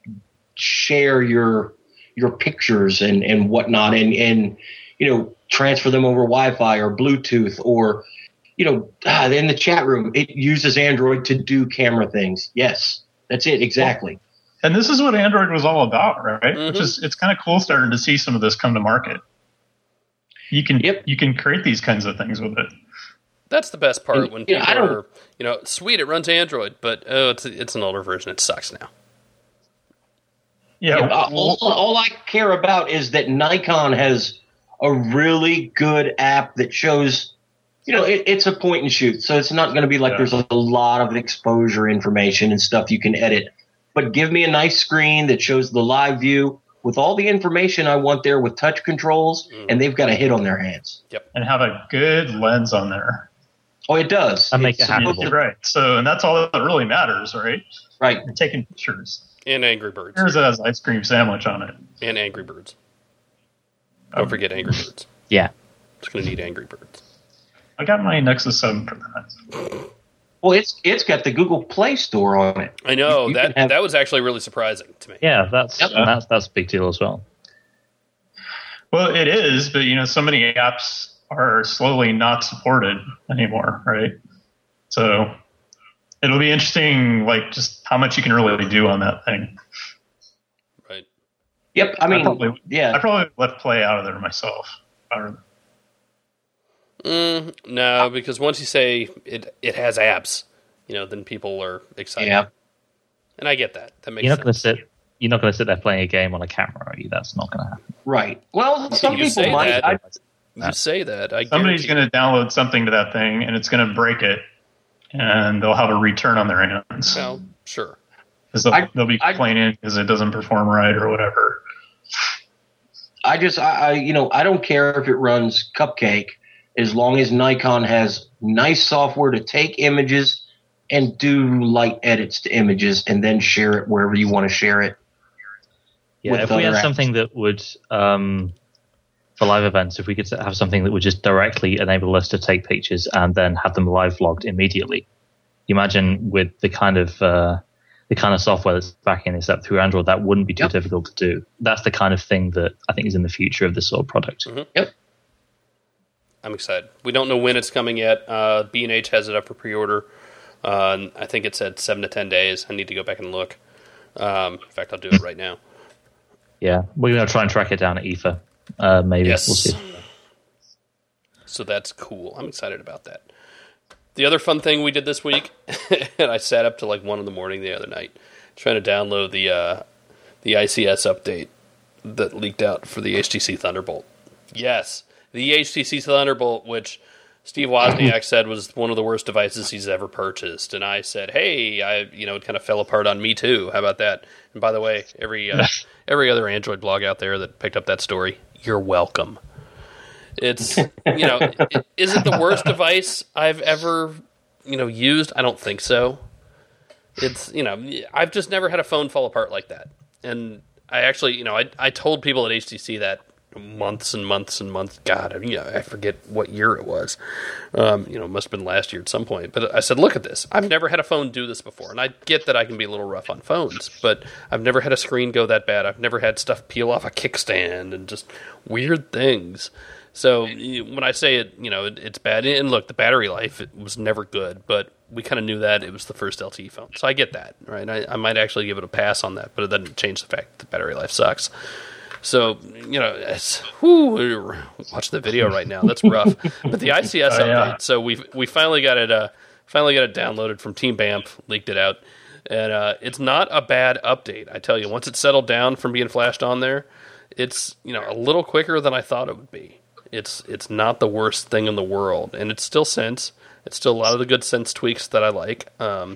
share your your pictures and, and whatnot and, and, you know, transfer them over Wi-Fi or Bluetooth or, you know, ah, in the chat room, it uses Android to do camera things. Yes, that's it. Exactly. And this is what Android was all about, right? Mm-hmm. Which is, it's kind of cool starting to see some of this come to market. You can Yep. you can create these kinds of things with it. That's the best part when Yeah, people I don't- are, you know, sweet, it runs Android, but oh, it's it's an older version. It sucks now. Yeah, Yeah, well, all, all I care about is that Nikon has a really good app that shows, you know, it, it's a point and shoot. So it's not going to be like Yeah. there's a, a lot of exposure information and stuff you can edit. But give me a nice screen that shows the live view with all the information I want there with touch controls, Mm. and they've got a hit on their hands. and have a good lens on there. Oh, it does. And make It's it hackable. supposed to- Right. So, and that's all that really matters, right? Right. You're taking pictures. And Angry Birds. Here's it has ice cream sandwich on it. And Angry Birds. Don't Um, forget Angry Birds. Yeah. It's going to need Angry Birds. I got my Nexus seven for that. Well, it's it's got the Google Play Store on it. I know, You- you that can have- that was actually really surprising to me. Yeah, that's Yep. that's that's a big deal as well. Well, it is, but you know, so many apps are slowly not supported anymore, right? So it'll be interesting, like just how much you can really do on that thing. Right. Yep. I mean, probably- yeah. I probably left Play out of there myself. Or- Mm, no, because once you say it it has apps, you know, then people are excited. Yeah. And I get that. That makes You're not going to sense. sit. You're not going to sit there playing a game on a camera, are you? That's not going to happen. Right. Well, some You people say might. that. I, You say that. I Somebody's guarantee- going to download something to that thing, and it's going to break it, and they'll have a return on their hands. Well, sure. Because they'll, I- they'll be I- complaining because it doesn't perform right or whatever. I just, I, I, you know, I don't care if it runs Cupcake as long as Nikon has nice software to take images and do light edits to images and then share it wherever you want to share it. Yeah, with if we had other apps. something that would, um, for live events, if we could have something that would just directly enable us to take pictures and then have them live logged immediately. You imagine with the kind of uh, the kind of software that's backing this up through Android, that wouldn't be too Yep. difficult to do. That's the kind of thing that I think is in the future of this sort of product. Yep. I'm excited. We don't know when it's coming yet. Uh, B and H has it up for pre-order. Uh, and I think it said seven to ten days. I need to go back and look. Um, in fact, I'll do it right now. Yeah, we're going to try and track it down at I F A. Uh, maybe Yes. we'll see. So that's cool. I'm excited about that. The other fun thing we did this week, and I sat up to like one in the morning the other night trying to download the uh, the I C S update that leaked out for the H T C Thunderbolt. Yes, the H T C Thunderbolt, which Steve Wozniak said was one of the worst devices he's ever purchased, and I said, "Hey, I you know it kind of fell apart on me too. How about that?" And by the way, every uh, every other Android blog out there that picked up that story, you're welcome. It's, you know, it, is it the worst device I've ever, you know, used? I don't think so. It's, you know, I've just never had a phone fall apart like that. And I actually, you know, I I told people at H T C that months and months and months. God, I mean, yeah, I forget what year it was. Um, you know, it must have been last year at some point. But I said, look at this. I've never had a phone do this before. And I get that I can be a little rough on phones, but I've never had a screen go that bad. I've never had stuff peel off a kickstand and just weird things. So when I say it, you know, it, it's bad. And look, the battery life, it was never good, but we kind of knew that it was the first L T E phone. So I get that, right? I, I might actually give it a pass on that, but it doesn't change the fact that the battery life sucks. So, you know, it's, whew, watch the video right now. That's rough. But the I C S Oh, yeah. update, so we we finally got it uh, finally got it downloaded from Team B A M F, leaked it out. And uh, it's not a bad update, I tell you. Once it's settled down from being flashed on there, it's, you know, a little quicker than I thought it would be. It's it's not the worst thing in the world, and it's still Sense. It's still a lot of the good Sense tweaks that I like. Um,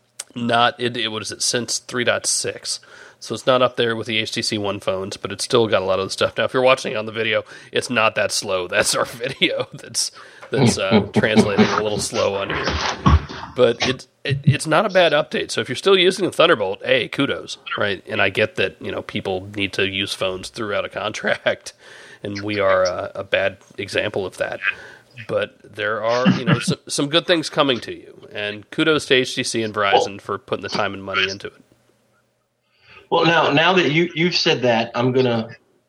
not it, it what is it Sense three point six, so it's not up there with the H T C One phones, but it's still got a lot of the stuff. Now, if you're watching on the video, it's not that slow. That's our video that's that's uh, translating a little slow on here, but it's it, it's not a bad update. So if you're still using the Thunderbolt, hey, kudos, right? And I get that, you know, people need to use phones throughout a contract. And we are a, a bad example of that. But there are, you know, some, some good things coming to you. And kudos to H T C and Verizon for putting the time and money into it. Well, now now that you you've said that, I'm gonna.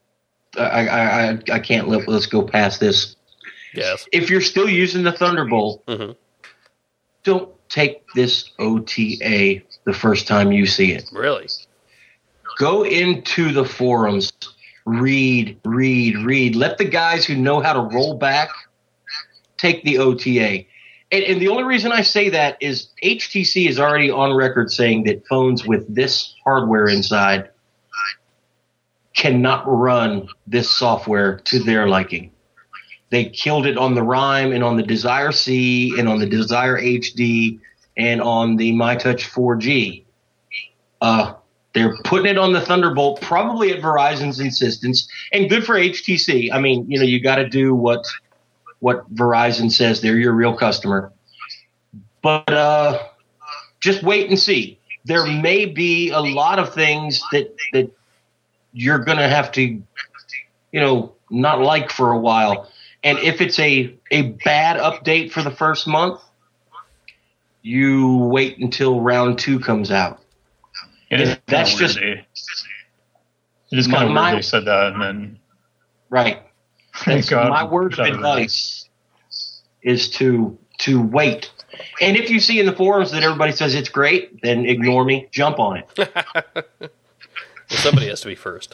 I I I, I can't let let's go past this. Yes. If you're still using the Thunderbolt, Mm-hmm. don't take this O T A the first time you see it. Really? Go into the forums, read, read, read. Let the guys who know how to roll back take the O T A. And, and the only reason I say that is H T C is already on record saying that phones with this hardware inside cannot run this software to their liking. They killed it on the Rime and on the Desire C and on the Desire H D and on the MyTouch four G. Uh, they're putting it on the Thunderbolt, probably at Verizon's insistence, and good for H T C. I mean, you know, you got to do what what Verizon says. They're your real customer. But uh, just wait and see. There may be a lot of things that that you're going to have to, you know, not like for a while. And if it's a, a bad update for the first month, you wait until round two comes out. It is That's kind of just weird. It is kind of my- weird they said that, and then right. That's God, my word of shut it advice is to to wait. And if you see in the forums that everybody says it's great, then ignore me. Jump on it. Well, somebody has to be first.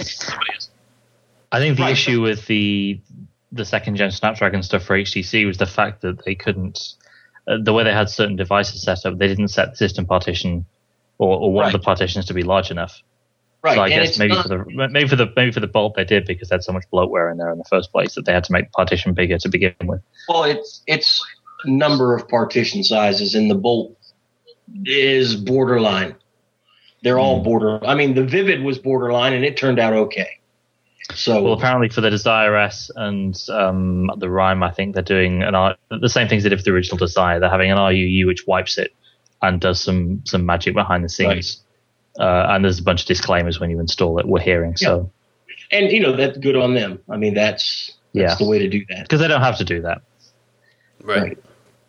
I think the Right. issue with the the second gen Snapdragon stuff for H T C was the fact that they couldn't, uh, the way they had certain devices set up, they didn't set the system partition or, or one of Right. the partitions to be large enough. Right. So I and guess it's maybe not- for the maybe for the maybe for the Bolt they did because they had so much bloatware in there in the first place that they had to make the partition bigger to begin with. Well, it's it's number of partition sizes, and the Bolt is borderline. They're all border. I mean, the Vivid was borderline, and it turned out okay. So Well, apparently for the Desire S and um, the Rime, I think they're doing an R- the same things they did for the original Desire. They're having an R U U which wipes it and does some some magic behind the scenes. Uh, and there's a bunch of disclaimers when you install it. We're hearing so and you know that's good on them. I mean, that's that's Yeah. the way to do that. because they don't have to do that. Right. Right.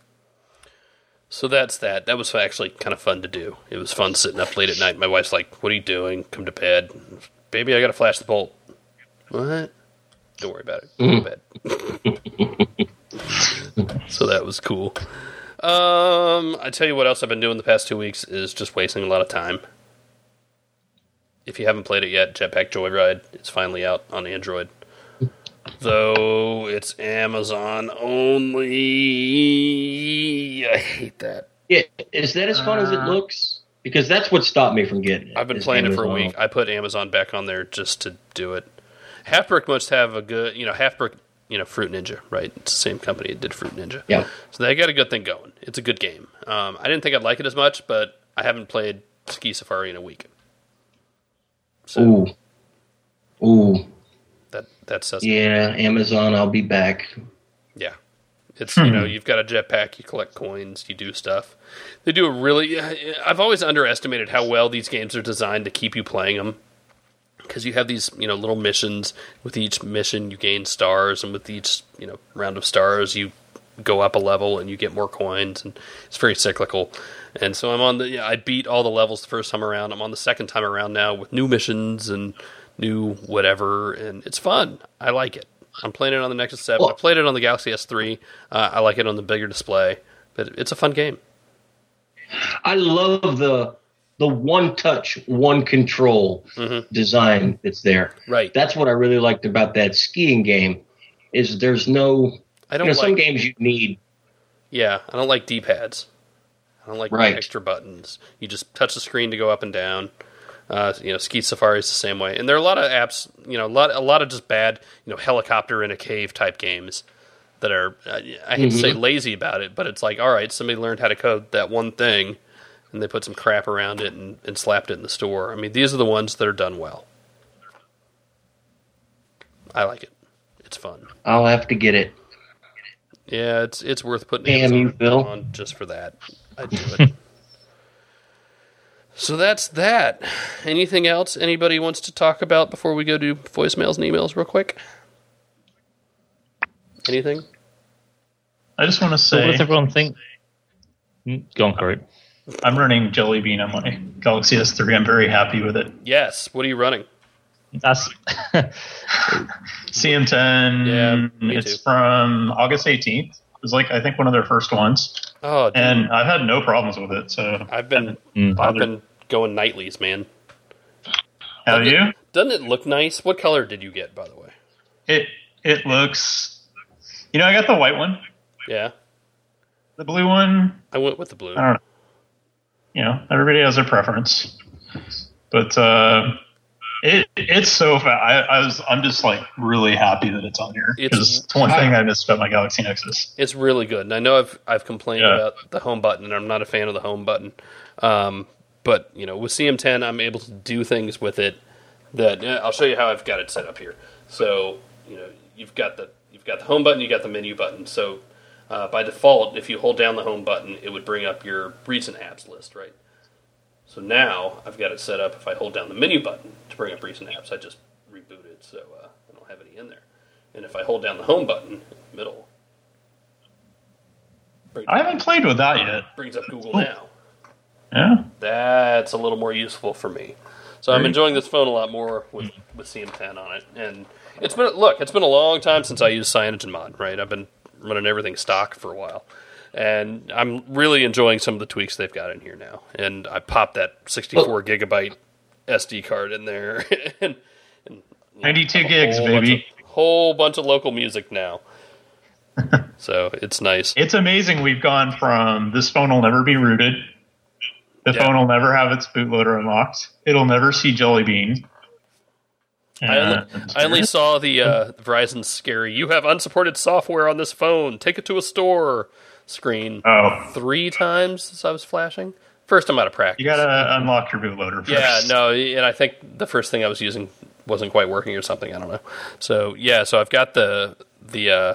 So that's that. That was actually kind of fun to do. It was fun sitting up late at night. My wife's like, "What are you doing? Come to bed." "Baby, I got to flash the Bolt." "What?" "Don't worry about it. Go to bed." So that was cool. Um, I tell you what else I've been doing the past two weeks is just wasting a lot of time. If you haven't played it yet, Jetpack Joyride, it's finally out on Android. Though it's Amazon only. I hate that. Yeah, is that as fun as it looks? Because that's what stopped me from getting it. I've been is playing it for a Amazon. week. I put Amazon back on there just to do it. Halfbrick must have a good, you know, Halfbrick, you know, Fruit Ninja, right? It's the same company that did Fruit Ninja. Yeah. So they got a good thing going. It's a good game. Um, I didn't think I'd like it as much, but I haven't played Ski Safari in a week. So Ooh. Ooh. that that says Yeah, Amazon, I'll be back. Yeah. It's, you know, you've got a jetpack, you collect coins, you do stuff. They do a really... I've always underestimated how well these games are designed to keep you playing them. Because you have these, you know, little missions. With each mission, you gain stars, and with each, you know, round of stars, you go up a level and you get more coins, and it's very cyclical. And so I'm on the... Yeah, I beat all the levels the first time around. I'm on the second time around now with new missions and new whatever, and it's fun. I like it. I'm playing it on the Nexus seven. Well, I played it on the Galaxy S three. Uh, I like it on the bigger display, but it's a fun game. I love the the one touch, one control Mhm. design that's there. Right. That's what I really liked about that skiing game. Is there's no I you don't know like. some games you need Yeah, I don't like D-pads. I don't like Right. extra buttons. You just touch the screen to go up and down. Uh, you know, Ski Safari is the same way, and there are a lot of apps. You know, a lot, a lot of just bad, you know, helicopter in a cave type games that are. Uh, I hate to say lazy about it, but it's like, all right, somebody learned how to code that one thing, and they put some crap around it and, and slapped it in the store. I mean, these are the ones that are done well. I like it. It's fun. I'll have to get it. Yeah, it's it's worth putting Damn Amazon you, Phil. on just for that. I do it. So that's that. Anything else anybody wants to talk about before we go to voicemails and emails real quick? Anything? I just want to So what say does everyone think? Mm, Go on, Corey. I'm running Jelly Bean on my Galaxy S three. I'm very happy with it. Yes. What are you running? That's C M ten. Yeah, me it's too. from August eighteenth. It was like I think one of their first ones, Oh, dude, and I've had no problems with it. So I've been Mm. I've been going nightlies, man. Have doesn't you? It, doesn't it look nice? What color did you get, by the way? It it looks. You know, I got the white one. Yeah. The blue one. I went with the blue. I don't know. You know, everybody has their preference, but uh, it it's so fast. I, I was I'm just like really happy that it's on here because it's one thing I missed about my Galaxy Nexus. It's really good, and I know I've I've complained Yeah. about the home button, and I'm not a fan of the home button. Um, but you know, with C M ten, I'm able to do things with it that yeah, I'll show you how I've got it set up here. So you know, you've got the you've got the home button, you got the menu button. So uh, by default, if you hold down the home button, it would bring up your recent apps list, right? So now I've got it set up. If I hold down the menu button to bring up recent apps, I just rebooted, so uh, I don't have any in there. And if I hold down the home button in the middle, I haven't played with that yet. brings up Google Now. Yeah. That's a little more useful for me. So I'm enjoying this phone a lot more with, with C M ten on it. And it's been, look, it's been a long time since I used CyanogenMod, right? I've been running everything stock for a while. And I'm really enjoying some of the tweaks they've got in here now. And I popped that sixty-four gigabyte S D card in there. and, and you know, ninety-two a gigs, whole baby. Bunch of, whole bunch of local music now. So it's nice. It's amazing we've gone from this phone will never be rooted. The Yeah. phone will never have its bootloader unlocked. It'll never see Jelly Bean. I only, And- I only saw the uh, Verizon scary, you have unsupported software on this phone, take it to a store screen oh, three times as I was flashing. First I'm out of practice. you gotta unlock your bootloader first. Yeah, no, and I think the first thing I was using wasn't quite working or something, I don't know. So, yeah, so I've got the, the, uh,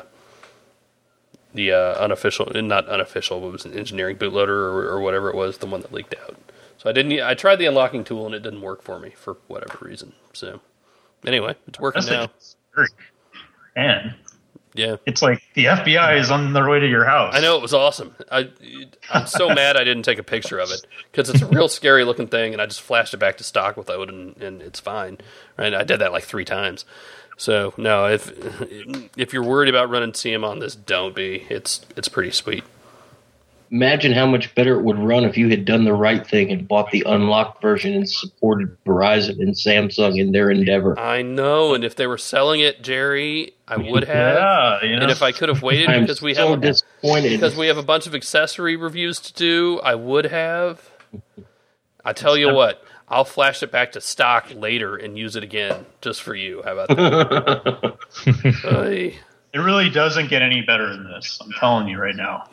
the uh, unofficial, not unofficial, but it was an engineering bootloader or, or whatever it was, the one that leaked out. So I didn't, I tried the unlocking tool and it didn't work for me for whatever reason. So, anyway, it's working That's now. like scary. And Yeah. it's like the F B I is on their way to your house. I know, it was awesome. I, I'm so mad I didn't take a picture of it because it's a real scary looking thing, and I just flashed it back to stock with Odin, and it's fine. Right? I did that like three times. So no, if if you're worried about running C M on this, don't be. It's it's pretty sweet. Imagine how much better it would run if you had done the right thing and bought the unlocked version and supported Verizon and Samsung in their endeavor. I know, and if they were selling it, Jerry, I would have. Yeah, you know. And if I could have waited I'm because we so have a, disappointed. because we have a bunch of accessory reviews to do, I would have. I tell you what, I'll flash it back to stock later and use it again just for you. How about that? Oy. It really doesn't get any better than this. I'm telling you right now.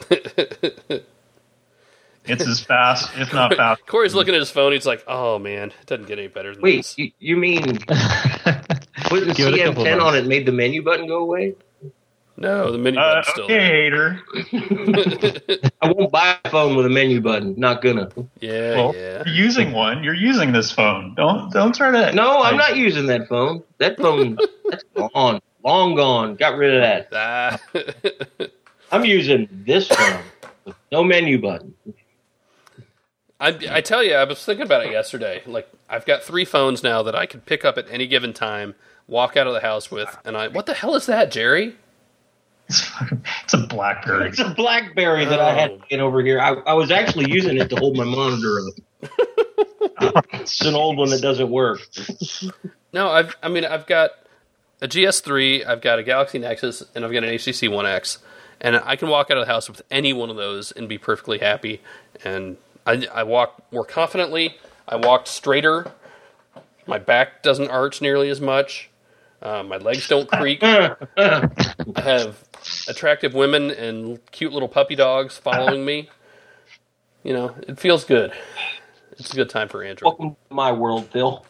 It's as fast, if not fast. Corey's looking at his phone. He's like, "Oh man, it doesn't get any better than Wait, this." you, you mean putting Give it a C M couple ten on months. it made the menu button go away? No, the menu Uh, button's still okay, hater. there. I won't buy a phone with a menu button. Not gonna. Yeah, Well, yeah. you're using one. You're using this phone. Don't don't try to. No, I'm not using that phone. That phone, that's gone. Long gone. Got rid of that. Ah. I'm using this phone with no menu button. I, I tell you, I was thinking about it yesterday. Like, I've got three phones now that I could pick up at any given time, walk out of the house with, and I. What the hell is that, Jerry? It's a BlackBerry. It's a BlackBerry that I had to get over here. I, I was actually using it to hold my monitor up. It's an old one that doesn't work. No, I've. I mean, I've got a G S three, I've got a Galaxy Nexus, and I've got an H T C One X, and I can walk out of the house with any one of those and be perfectly happy. And I, I walk more confidently. I walk straighter. My back doesn't arch nearly as much. Uh, my legs don't creak. I have attractive women and cute little puppy dogs following me. You know, it feels good. It's a good time for Android. Welcome to my world, Phil.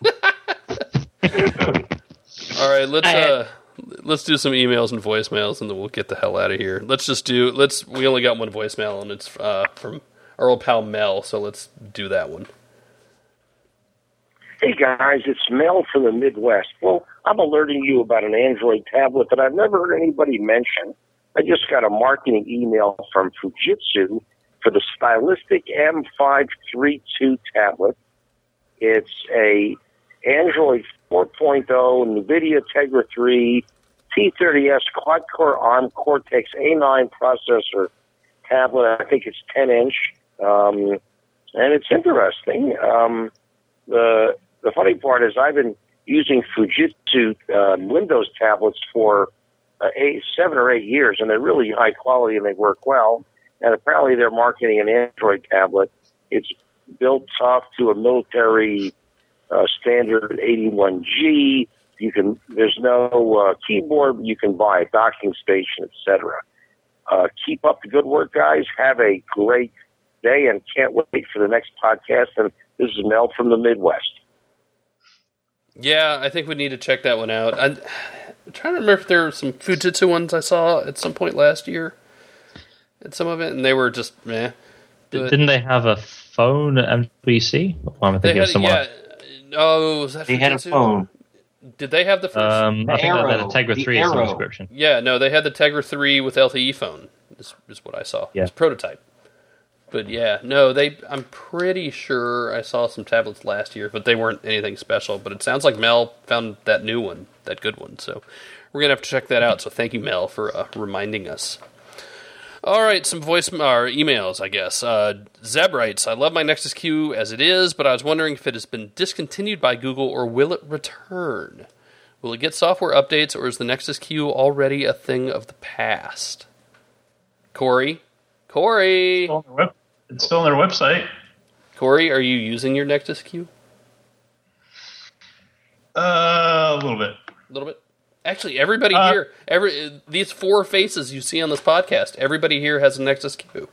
All right, let's uh, let's do some emails and voicemails, and then we'll get the hell out of here. Let's just do. Let's. We only got one voicemail, and it's uh, from our old pal Mel. So let's do that one. Hey guys, it's Mel from the Midwest. Well, I'm alerting you about an Android tablet that I've never heard anybody mention. I just got a marketing email from Fujitsu for the Stylistic M five thirty-two tablet. It's a Android four point oh NVIDIA Tegra three T thirty S quad-core ARM Cortex A nine processor tablet. I think it's ten inch, um, and it's interesting. Um, the the funny part is I've been using Fujitsu uh, Windows tablets for uh, eight, seven or eight years, and they're really high quality and they work well. And apparently they're marketing an Android tablet. It's built off to a military uh, standard eighty-one G. You can there's no uh, keyboard. You can buy a docking station, et cetera. Uh, keep up the good work, guys. Have a great day, and can't wait for the next podcast. And this is Mel from the Midwest. Yeah, I think we need to check that one out. I'm trying to remember if there were some Fujitsu ones I saw at some point last year. At some of it, and they were just meh. But Didn't they have a phone at M W C? Or am I thinking had, of someone? yeah. Oh, was that They Fujitsu? had a phone. Did they have the first? Um, I think Arrow, they had a Tegra the three as a Arrow. subscription. Yeah, no, they had the Tegra three with L T E phone. Is, is what I saw. Yeah. It's prototype. But yeah, no, they. I'm pretty sure I saw some tablets last year, but they weren't anything special. But it sounds like Mel found that new one, that good one. So we're gonna have to check that out. So thank you, Mel, for uh, reminding us. All right, some voice or emails, I guess. Uh, Zeb writes, I love my Nexus Q as it is, but I was wondering if it has been discontinued by Google or will it return? Will it get software updates or is the Nexus Q already a thing of the past? Corey? Corey? It's still on their, web- it's still on their website. Corey, are you using your Nexus Q? Uh, a little bit. A little bit? Actually, everybody Uh, here, every these four faces you see on this podcast, everybody here has a Nexus Q.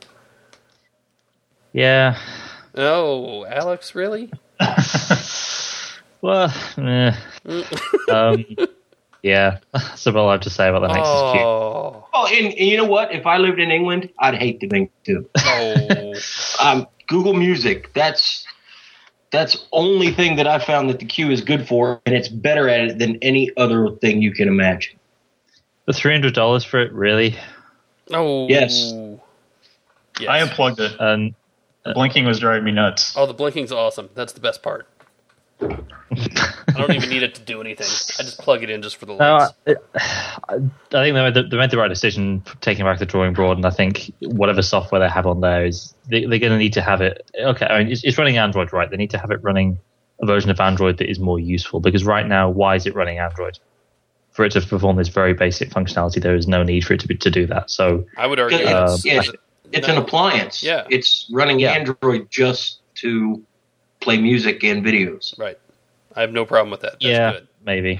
Yeah. Oh, Alex, really? Well, eh. um, yeah. That's about all I have to say about the Nexus Q. Oh. Oh, and, and you know what? If I lived in England, I'd hate the thing too. Oh. Um, Google Music. That's that's only thing that I found that the Q is good for, and it's better at it than any other thing you can imagine. The three hundred dollars for it, really? Oh. Yes. Yes. I unplugged it. And The blinking was driving me nuts. Oh, the blinking's awesome. That's the best part. I don't even need it to do anything. I just plug it in just for the no, lights. I, I think they made, the, they made the right decision taking back the drawing board, and I think whatever software they have on there is they, they're going to need to have it. Okay, I mean, it's, it's running Android, right? They need to have it running a version of Android that is more useful, because right now, why is it running Android? For it to perform this very basic functionality, there is no need for it to be, to do that. So I would argue Yeah, it's, it's, it's, it's an appliance. Yeah. It's running Yeah. Android just to play music and videos. right. I have no problem with that. That's yeah, good. maybe.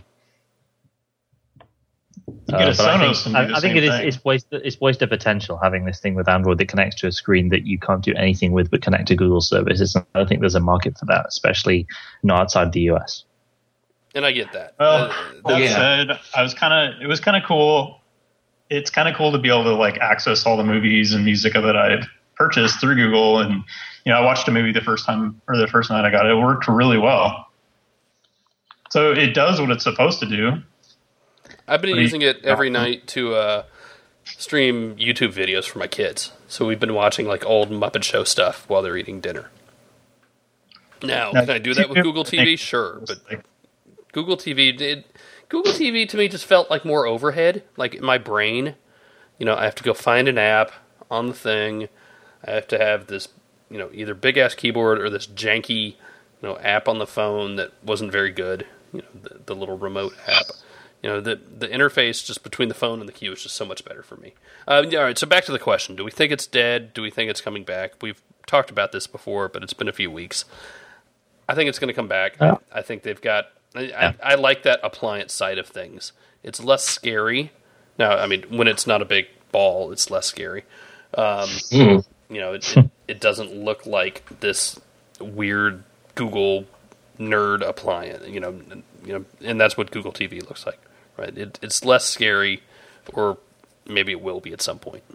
You get a Uh, but I Sonos think, and do I, the I think same it is thing. it's wasted it's wasted potential having this thing with Android that connects to a screen that you can't do anything with but connect to Google services. And I don't think there's a market for that, especially not outside the U S. And I get that. Well, Uh, that yeah. said, I was kind of it was kind of cool. It's kind of cool to be able to like access all the movies and music that I've purchased through Google. And you know, I watched a movie the first time or the first night I got it. It worked really well. So it does what it's supposed to do. I've been What do you- using it every night to uh, stream YouTube videos for my kids. So we've been watching like old Muppet Show stuff while they're eating dinner. Now, Now, can I do that with Google T V? Sure, but Like, Google T V did. Google T V to me just felt like more overhead, like in my brain. You know, I have to go find an app on the thing. I have to have this, you know, either big ass keyboard or this janky, you know, app on the phone that wasn't very good. You know, the, the little remote app. You know, the the interface just between the phone and the Q is just so much better for me. Uh, yeah, all right, so back to the question: do we think it's dead? Do we think it's coming back? We've talked about this before, but it's been a few weeks. I think it's going to come back. Yeah. I think they've got. I, Yeah. I, I like that appliance side of things. It's less scary. Now, I mean, when it's not a big ball, it's less scary. Um, Mhm. You know, it, it, it doesn't look like this weird Google nerd appliance. You know, and- you know, and that's what Google T V looks like, right? It, it's less scary, or maybe it will be at some point.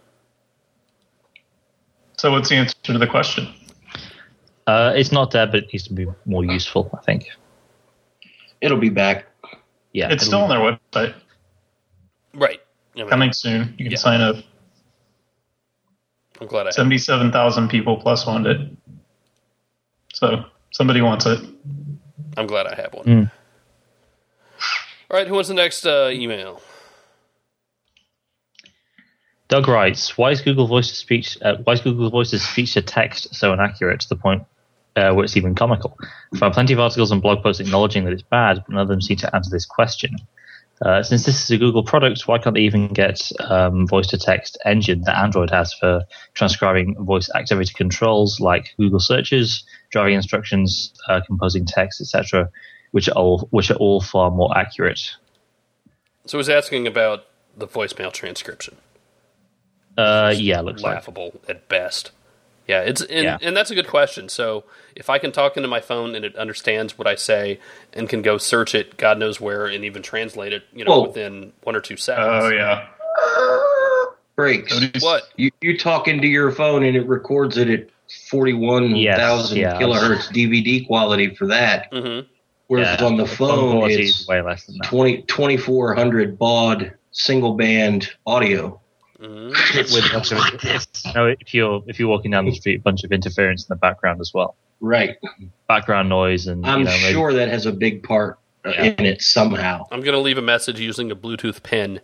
so what's the answer to the question? Uh, it's not dead, but it needs to be more useful, I think. It'll be back. Yeah, It's still on their website. Right. I mean, Coming soon. You can Yeah. sign up. I'm glad I have. seventy-seven thousand people plus wanted it. So somebody wants it. I'm glad I have one. Mm. All right, who wants the next uh, email? Doug writes, "Why is Google Voice to speech? Uh, why is Google Voice's speech to text so inaccurate to the point uh, where it's even comical. I found plenty of articles and blog posts acknowledging that it's bad, but none of them seem to answer this question. Uh, since this is a Google product, why can't they even get um, voice-to-text engine that Android has for transcribing voice activity controls like Google searches, driving instructions, uh, composing text, et cetera, which are all which are all far more accurate? So he's asking about the voicemail transcription. Uh, yeah, looks laughable like. at best. Yeah, it's and, Yeah. and that's a good question. So if I can talk into my phone and it understands what I say and can go search it, God knows where, and even translate it, you know, Whoa. within one or two seconds. Oh yeah. Breaks. What? You, you talk into your phone and it records it at forty-one thousand Yes, yeah. kilohertz D V D quality for that. Mm-hmm. Whereas Yeah. on the phone, quality it's is way less than that. twenty, twenty-four hundred baud single band audio. Mm-hmm. With a bunch of, it's, no, if you're if you're walking down the street, a bunch of interference in the background as well, Right. background noise, and I'm you know, maybe, sure that has a big part uh, Yeah. in it somehow. I'm going to leave a message using a Bluetooth pin.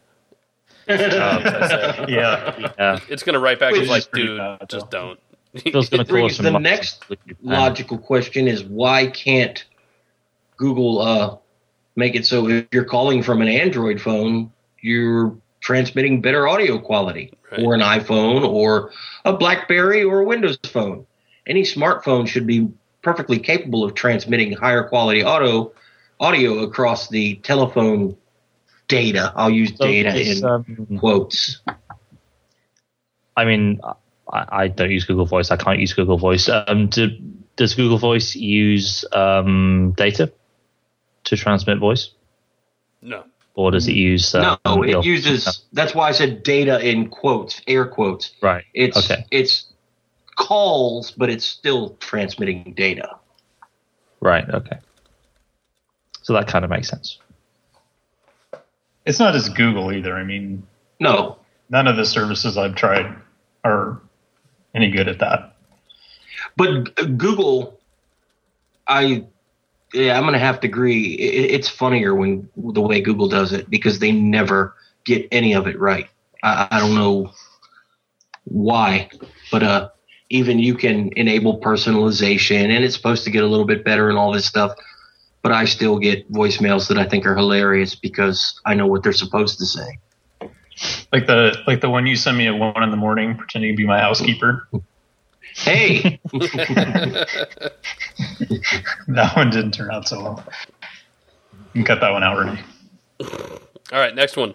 Yeah. yeah, It's going to write back Which and is like, pretty dude, bad, just though. don't. Phil's going to call brings us the some next and- Logical question is, why can't Google uh, make it so if you're calling from an Android phone, you're transmitting better audio quality, Right. or an iPhone, or a BlackBerry, or a Windows phone? Any smartphone should be perfectly capable of transmitting higher quality audio audio across the telephone data. I'll use So data it's, in um, quotes. I mean, I, I don't use Google Voice. I can't use Google Voice. Um, do, does Google Voice use um, data to transmit voice, No. or does it use? Uh, No, real- it uses. That's why I said data in quotes, air quotes. right. It's Okay. it's calls, but it's still transmitting data. Right. Okay. So that kind of makes sense. It's not as Google either. I mean, No, none of the services I've tried are any good at that. but G- Google, I yeah, I'm gonna have to agree. It, it's funnier when the way Google does it, because they never get any of it right. I, I don't know why, but uh, even you can enable personalization, and it's supposed to get a little bit better and all this stuff. But I still get voicemails that I think are hilarious because I know what they're supposed to say. Like the like the one you sent me at one in the morning, pretending to be my housekeeper. Hey, That one didn't turn out so well. You can cut that one out, Renee. All right, next one.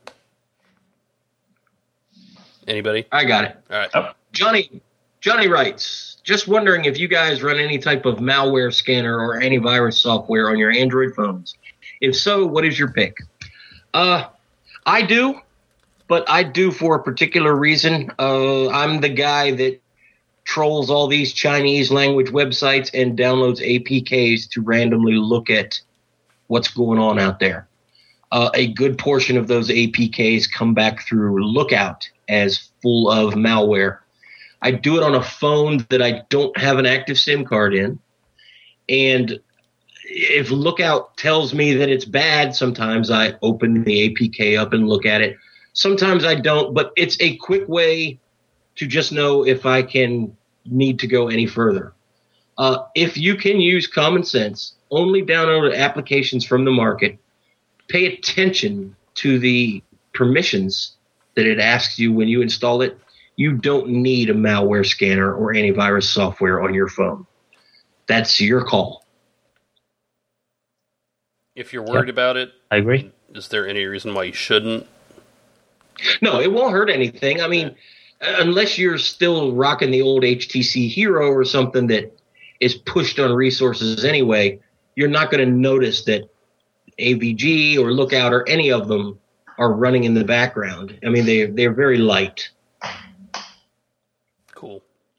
Anybody? I got it. All right. Oh, Johnny Johnny writes, just wondering if you guys run any type of malware scanner or antivirus software on your Android phones. If so, what is your pick? Uh, I do, but I do for a particular reason. Uh, I'm the guy that trolls all these Chinese language websites and downloads A P Ks to randomly look at what's going on out there. Uh, a good portion of those A P Ks come back through Lookout as full of malware. I do it on a phone that I don't have an active SIM card in. And if Lookout tells me that it's bad, sometimes I open the A P K up and look at it. Sometimes I don't, but it's a quick way to just know if I can need to go any further. Uh, if you can use common sense, only download applications from the market. Pay attention to the permissions that it asks you when you install it. You don't need a malware scanner or antivirus software on your phone. That's your call. If you're worried about it, I agree. is there any reason why you shouldn't? No, it won't hurt anything. I mean, unless you're still rocking the old H T C Hero or something that is pushed on resources anyway, you're not going to notice that A V G or Lookout or any of them are running in the background. I mean, they they're very light. Cool.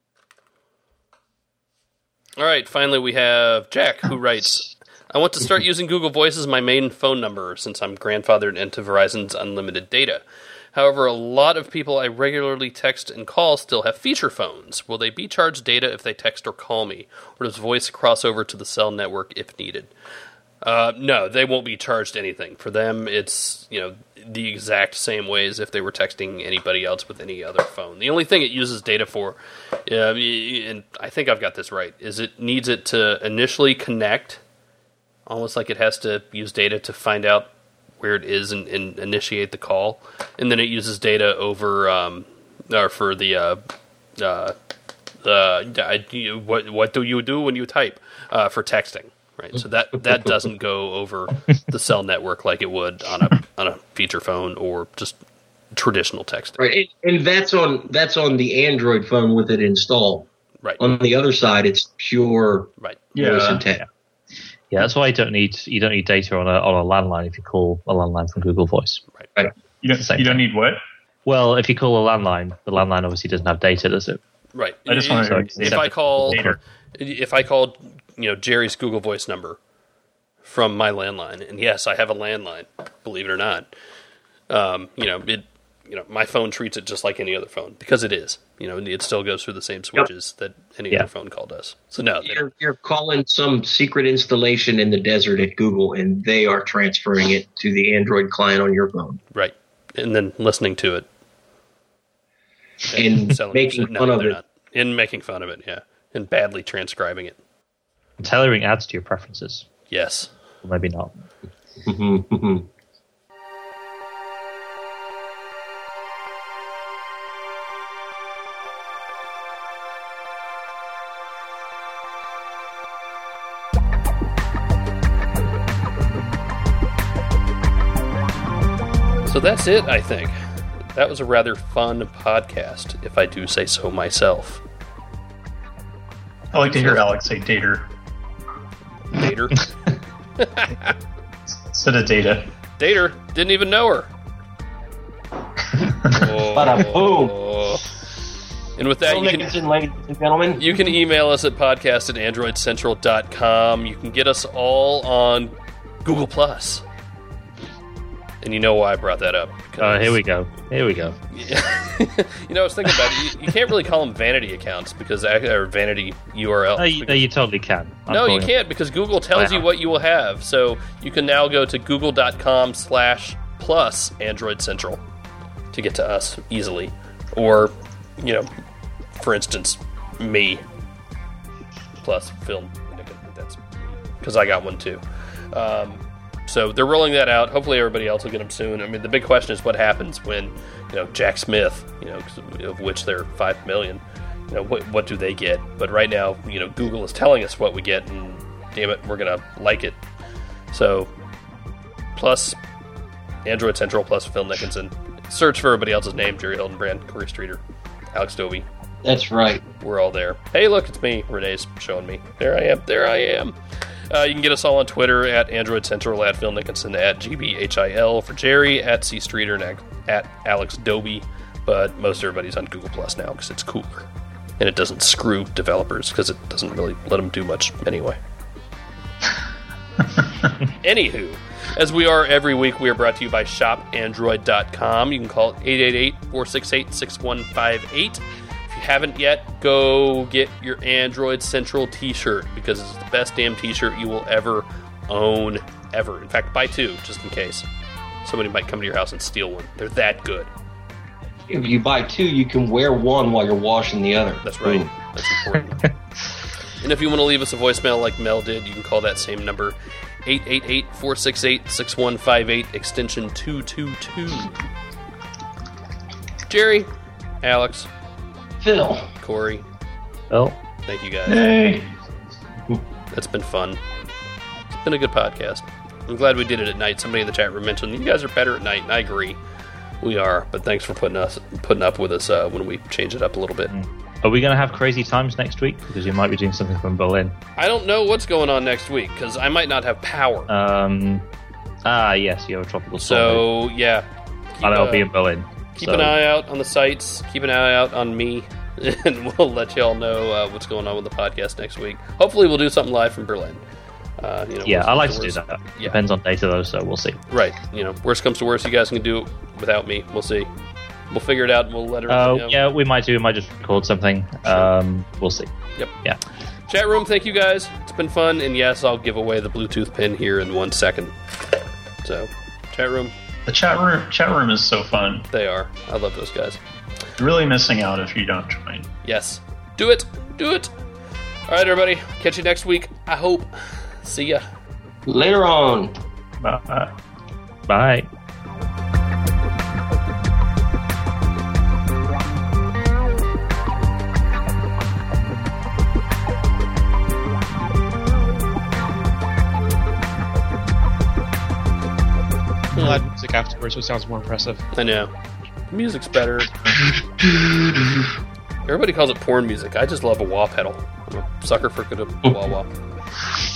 All right, finally we have Jack, who writes, I want to start using Google Voice as my main phone number since I'm grandfathered into Verizon's unlimited data. However, a lot of people I regularly text and call still have feature phones. Will they be charged data if they text or call me? Or does voice cross over to the cell network if needed? Uh, no, they won't be charged anything. For them, it's, you know, the exact same way as if they were texting anybody else with any other phone. The only thing it uses data for, uh, and I think I've got this right, is it needs it to initially connect, almost like it has to use data to find out where it is and, and initiate the call, and then it uses data over, um, or for the, uh, uh, uh, what what do you do when you type, uh, for texting. Right, so that, that doesn't go over the cell network like it would on a on a feature phone or just traditional texting. Right, and, and that's on that's on the Android phone with it installed. Right. On the other side, it's pure right. voice Yeah. and text. Yeah, that's why you don't need you don't need data on a on a landline if you call a landline from Google Voice. Right. Right. You don't, Same you don't thing. need what? Well, if you call a landline, the landline obviously doesn't have data, does it? Right. I just wanted Sorry, to if I call Data. if I called, you know, Jerry's Google Voice number from my landline, and yes, I have a landline, believe it or not. Um, you know, it you know, my phone treats it just like any other phone because it is. You know, it still goes through the same switches that any Yeah. other phone call does. So no, they You're, don't. you're calling some secret installation in the desert at Google, and they are transferring it to the Android client on your phone Right. And then listening to it. and selling making no, fun of they're it. not. And making fun of it, yeah. And badly transcribing it. Tailoring ads to your preferences. Yes. Or maybe not. Mhm, mhm. So that's it, I think. That was a rather fun podcast, if I do say so myself. I like to hear Alex say dater Dater. instead of data. Dater. Didn't even know her. Bada boom. Oh. And with that, Phil you can, Nicholson, ladies and gentlemen. you can email us at podcast at android central dot com. You can get us all on Google Plus. And you know why I brought that up. Oh, because- here we go. Here we go. Yeah. You know, I was thinking about it. You, you can't really call them vanity accounts because or vanity U R Ls. No, you, no, because- you totally can. I'm no, you calling- can't because Google tells you Wow. what you will have. So you can now go to google.com slash plus Android Central to get to us easily. Or, you know, for instance, me plus Phil. That's because I got one too. Um, so they're rolling that out. Hopefully everybody else will get them soon. I mean, the big question is what happens when, you know, Jack Smith, you know, of which there are five million, you know, what, what do they get? But right now, you know, Google is telling us what we get, and damn it, we're going to like it. So, plus Android Central, plus Phil Nicholson. Search for everybody else's name, Jerry Hildenbrand, Corey Streeter, Alex Dobie. That's right. We're all there. Hey, look, it's me. Renee's showing me. There I am. There I am. Uh, you can get us all on Twitter at Android Central, at Phil Nicholson, at G B H I L for Jerry, at C Streeter, and at, at Alex Dobie. But most everybody's on Google Plus now because it's cooler. And it doesn't screw developers because it doesn't really let them do much anyway. Anywho, as we are every week, we are brought to you by shop android dot com. You can call it eight eight eight, four six eight, six one five eight. If you haven't yet, go get your Android Central t-shirt because it's the best damn t-shirt you will ever own, ever. In fact, buy two, just in case. Somebody might come to your house and steal one. They're that good. If you buy two, you can wear one while you're washing the other. That's right. Boom. That's important. And if you want to leave us a voicemail like Mel did, you can call that same number, eight eight eight, four six eight, six one five eight, extension two two two. Jerry, Alex, Phil. Corey, Oh, thank you guys. Hey. It's been fun. It's been a good podcast. I'm glad we did it at night. Somebody in the chat room mentioned you guys are better at night, and I agree. We are, but thanks for putting us putting up with us uh, when we change it up a little bit. are we going to have crazy times next week? Because you might be doing something from Berlin. I don't know what's going on next week because I might not have power. Um, ah, yes, you have a tropical storm. so yeah, keep, and I'll uh, be in Berlin. keep so. an eye out on the sites. Keep an eye out on me, and we'll let y'all know uh, what's going on with the podcast next week. Hopefully, we'll do something live from Berlin. Uh, you know, Yeah, worst I like comes to do worst- that. Yeah. Depends on data though, so we'll see. Right. You know, worst comes to worst, you guys can do it without me. We'll see. We'll figure it out and we'll let her Oh, know. yeah, we might do. We might just record something. Um, we'll see. Yep. Yeah. Chat room, thank you guys. It's been fun, and yes, I'll give away the Bluetooth pin here in one second. So, chat room. The chat room chat room is so fun. They are. I love those guys. You're really missing out if you don't join. Yes. Do it. Do it. All right, everybody. Catch you next week. I hope. See ya. Later on. Bye. Bye. We'll add music afterwards, so it sounds more impressive. I know. The music's better. Everybody calls it porn music. I just love a wah pedal. I'm a sucker for good wah wah.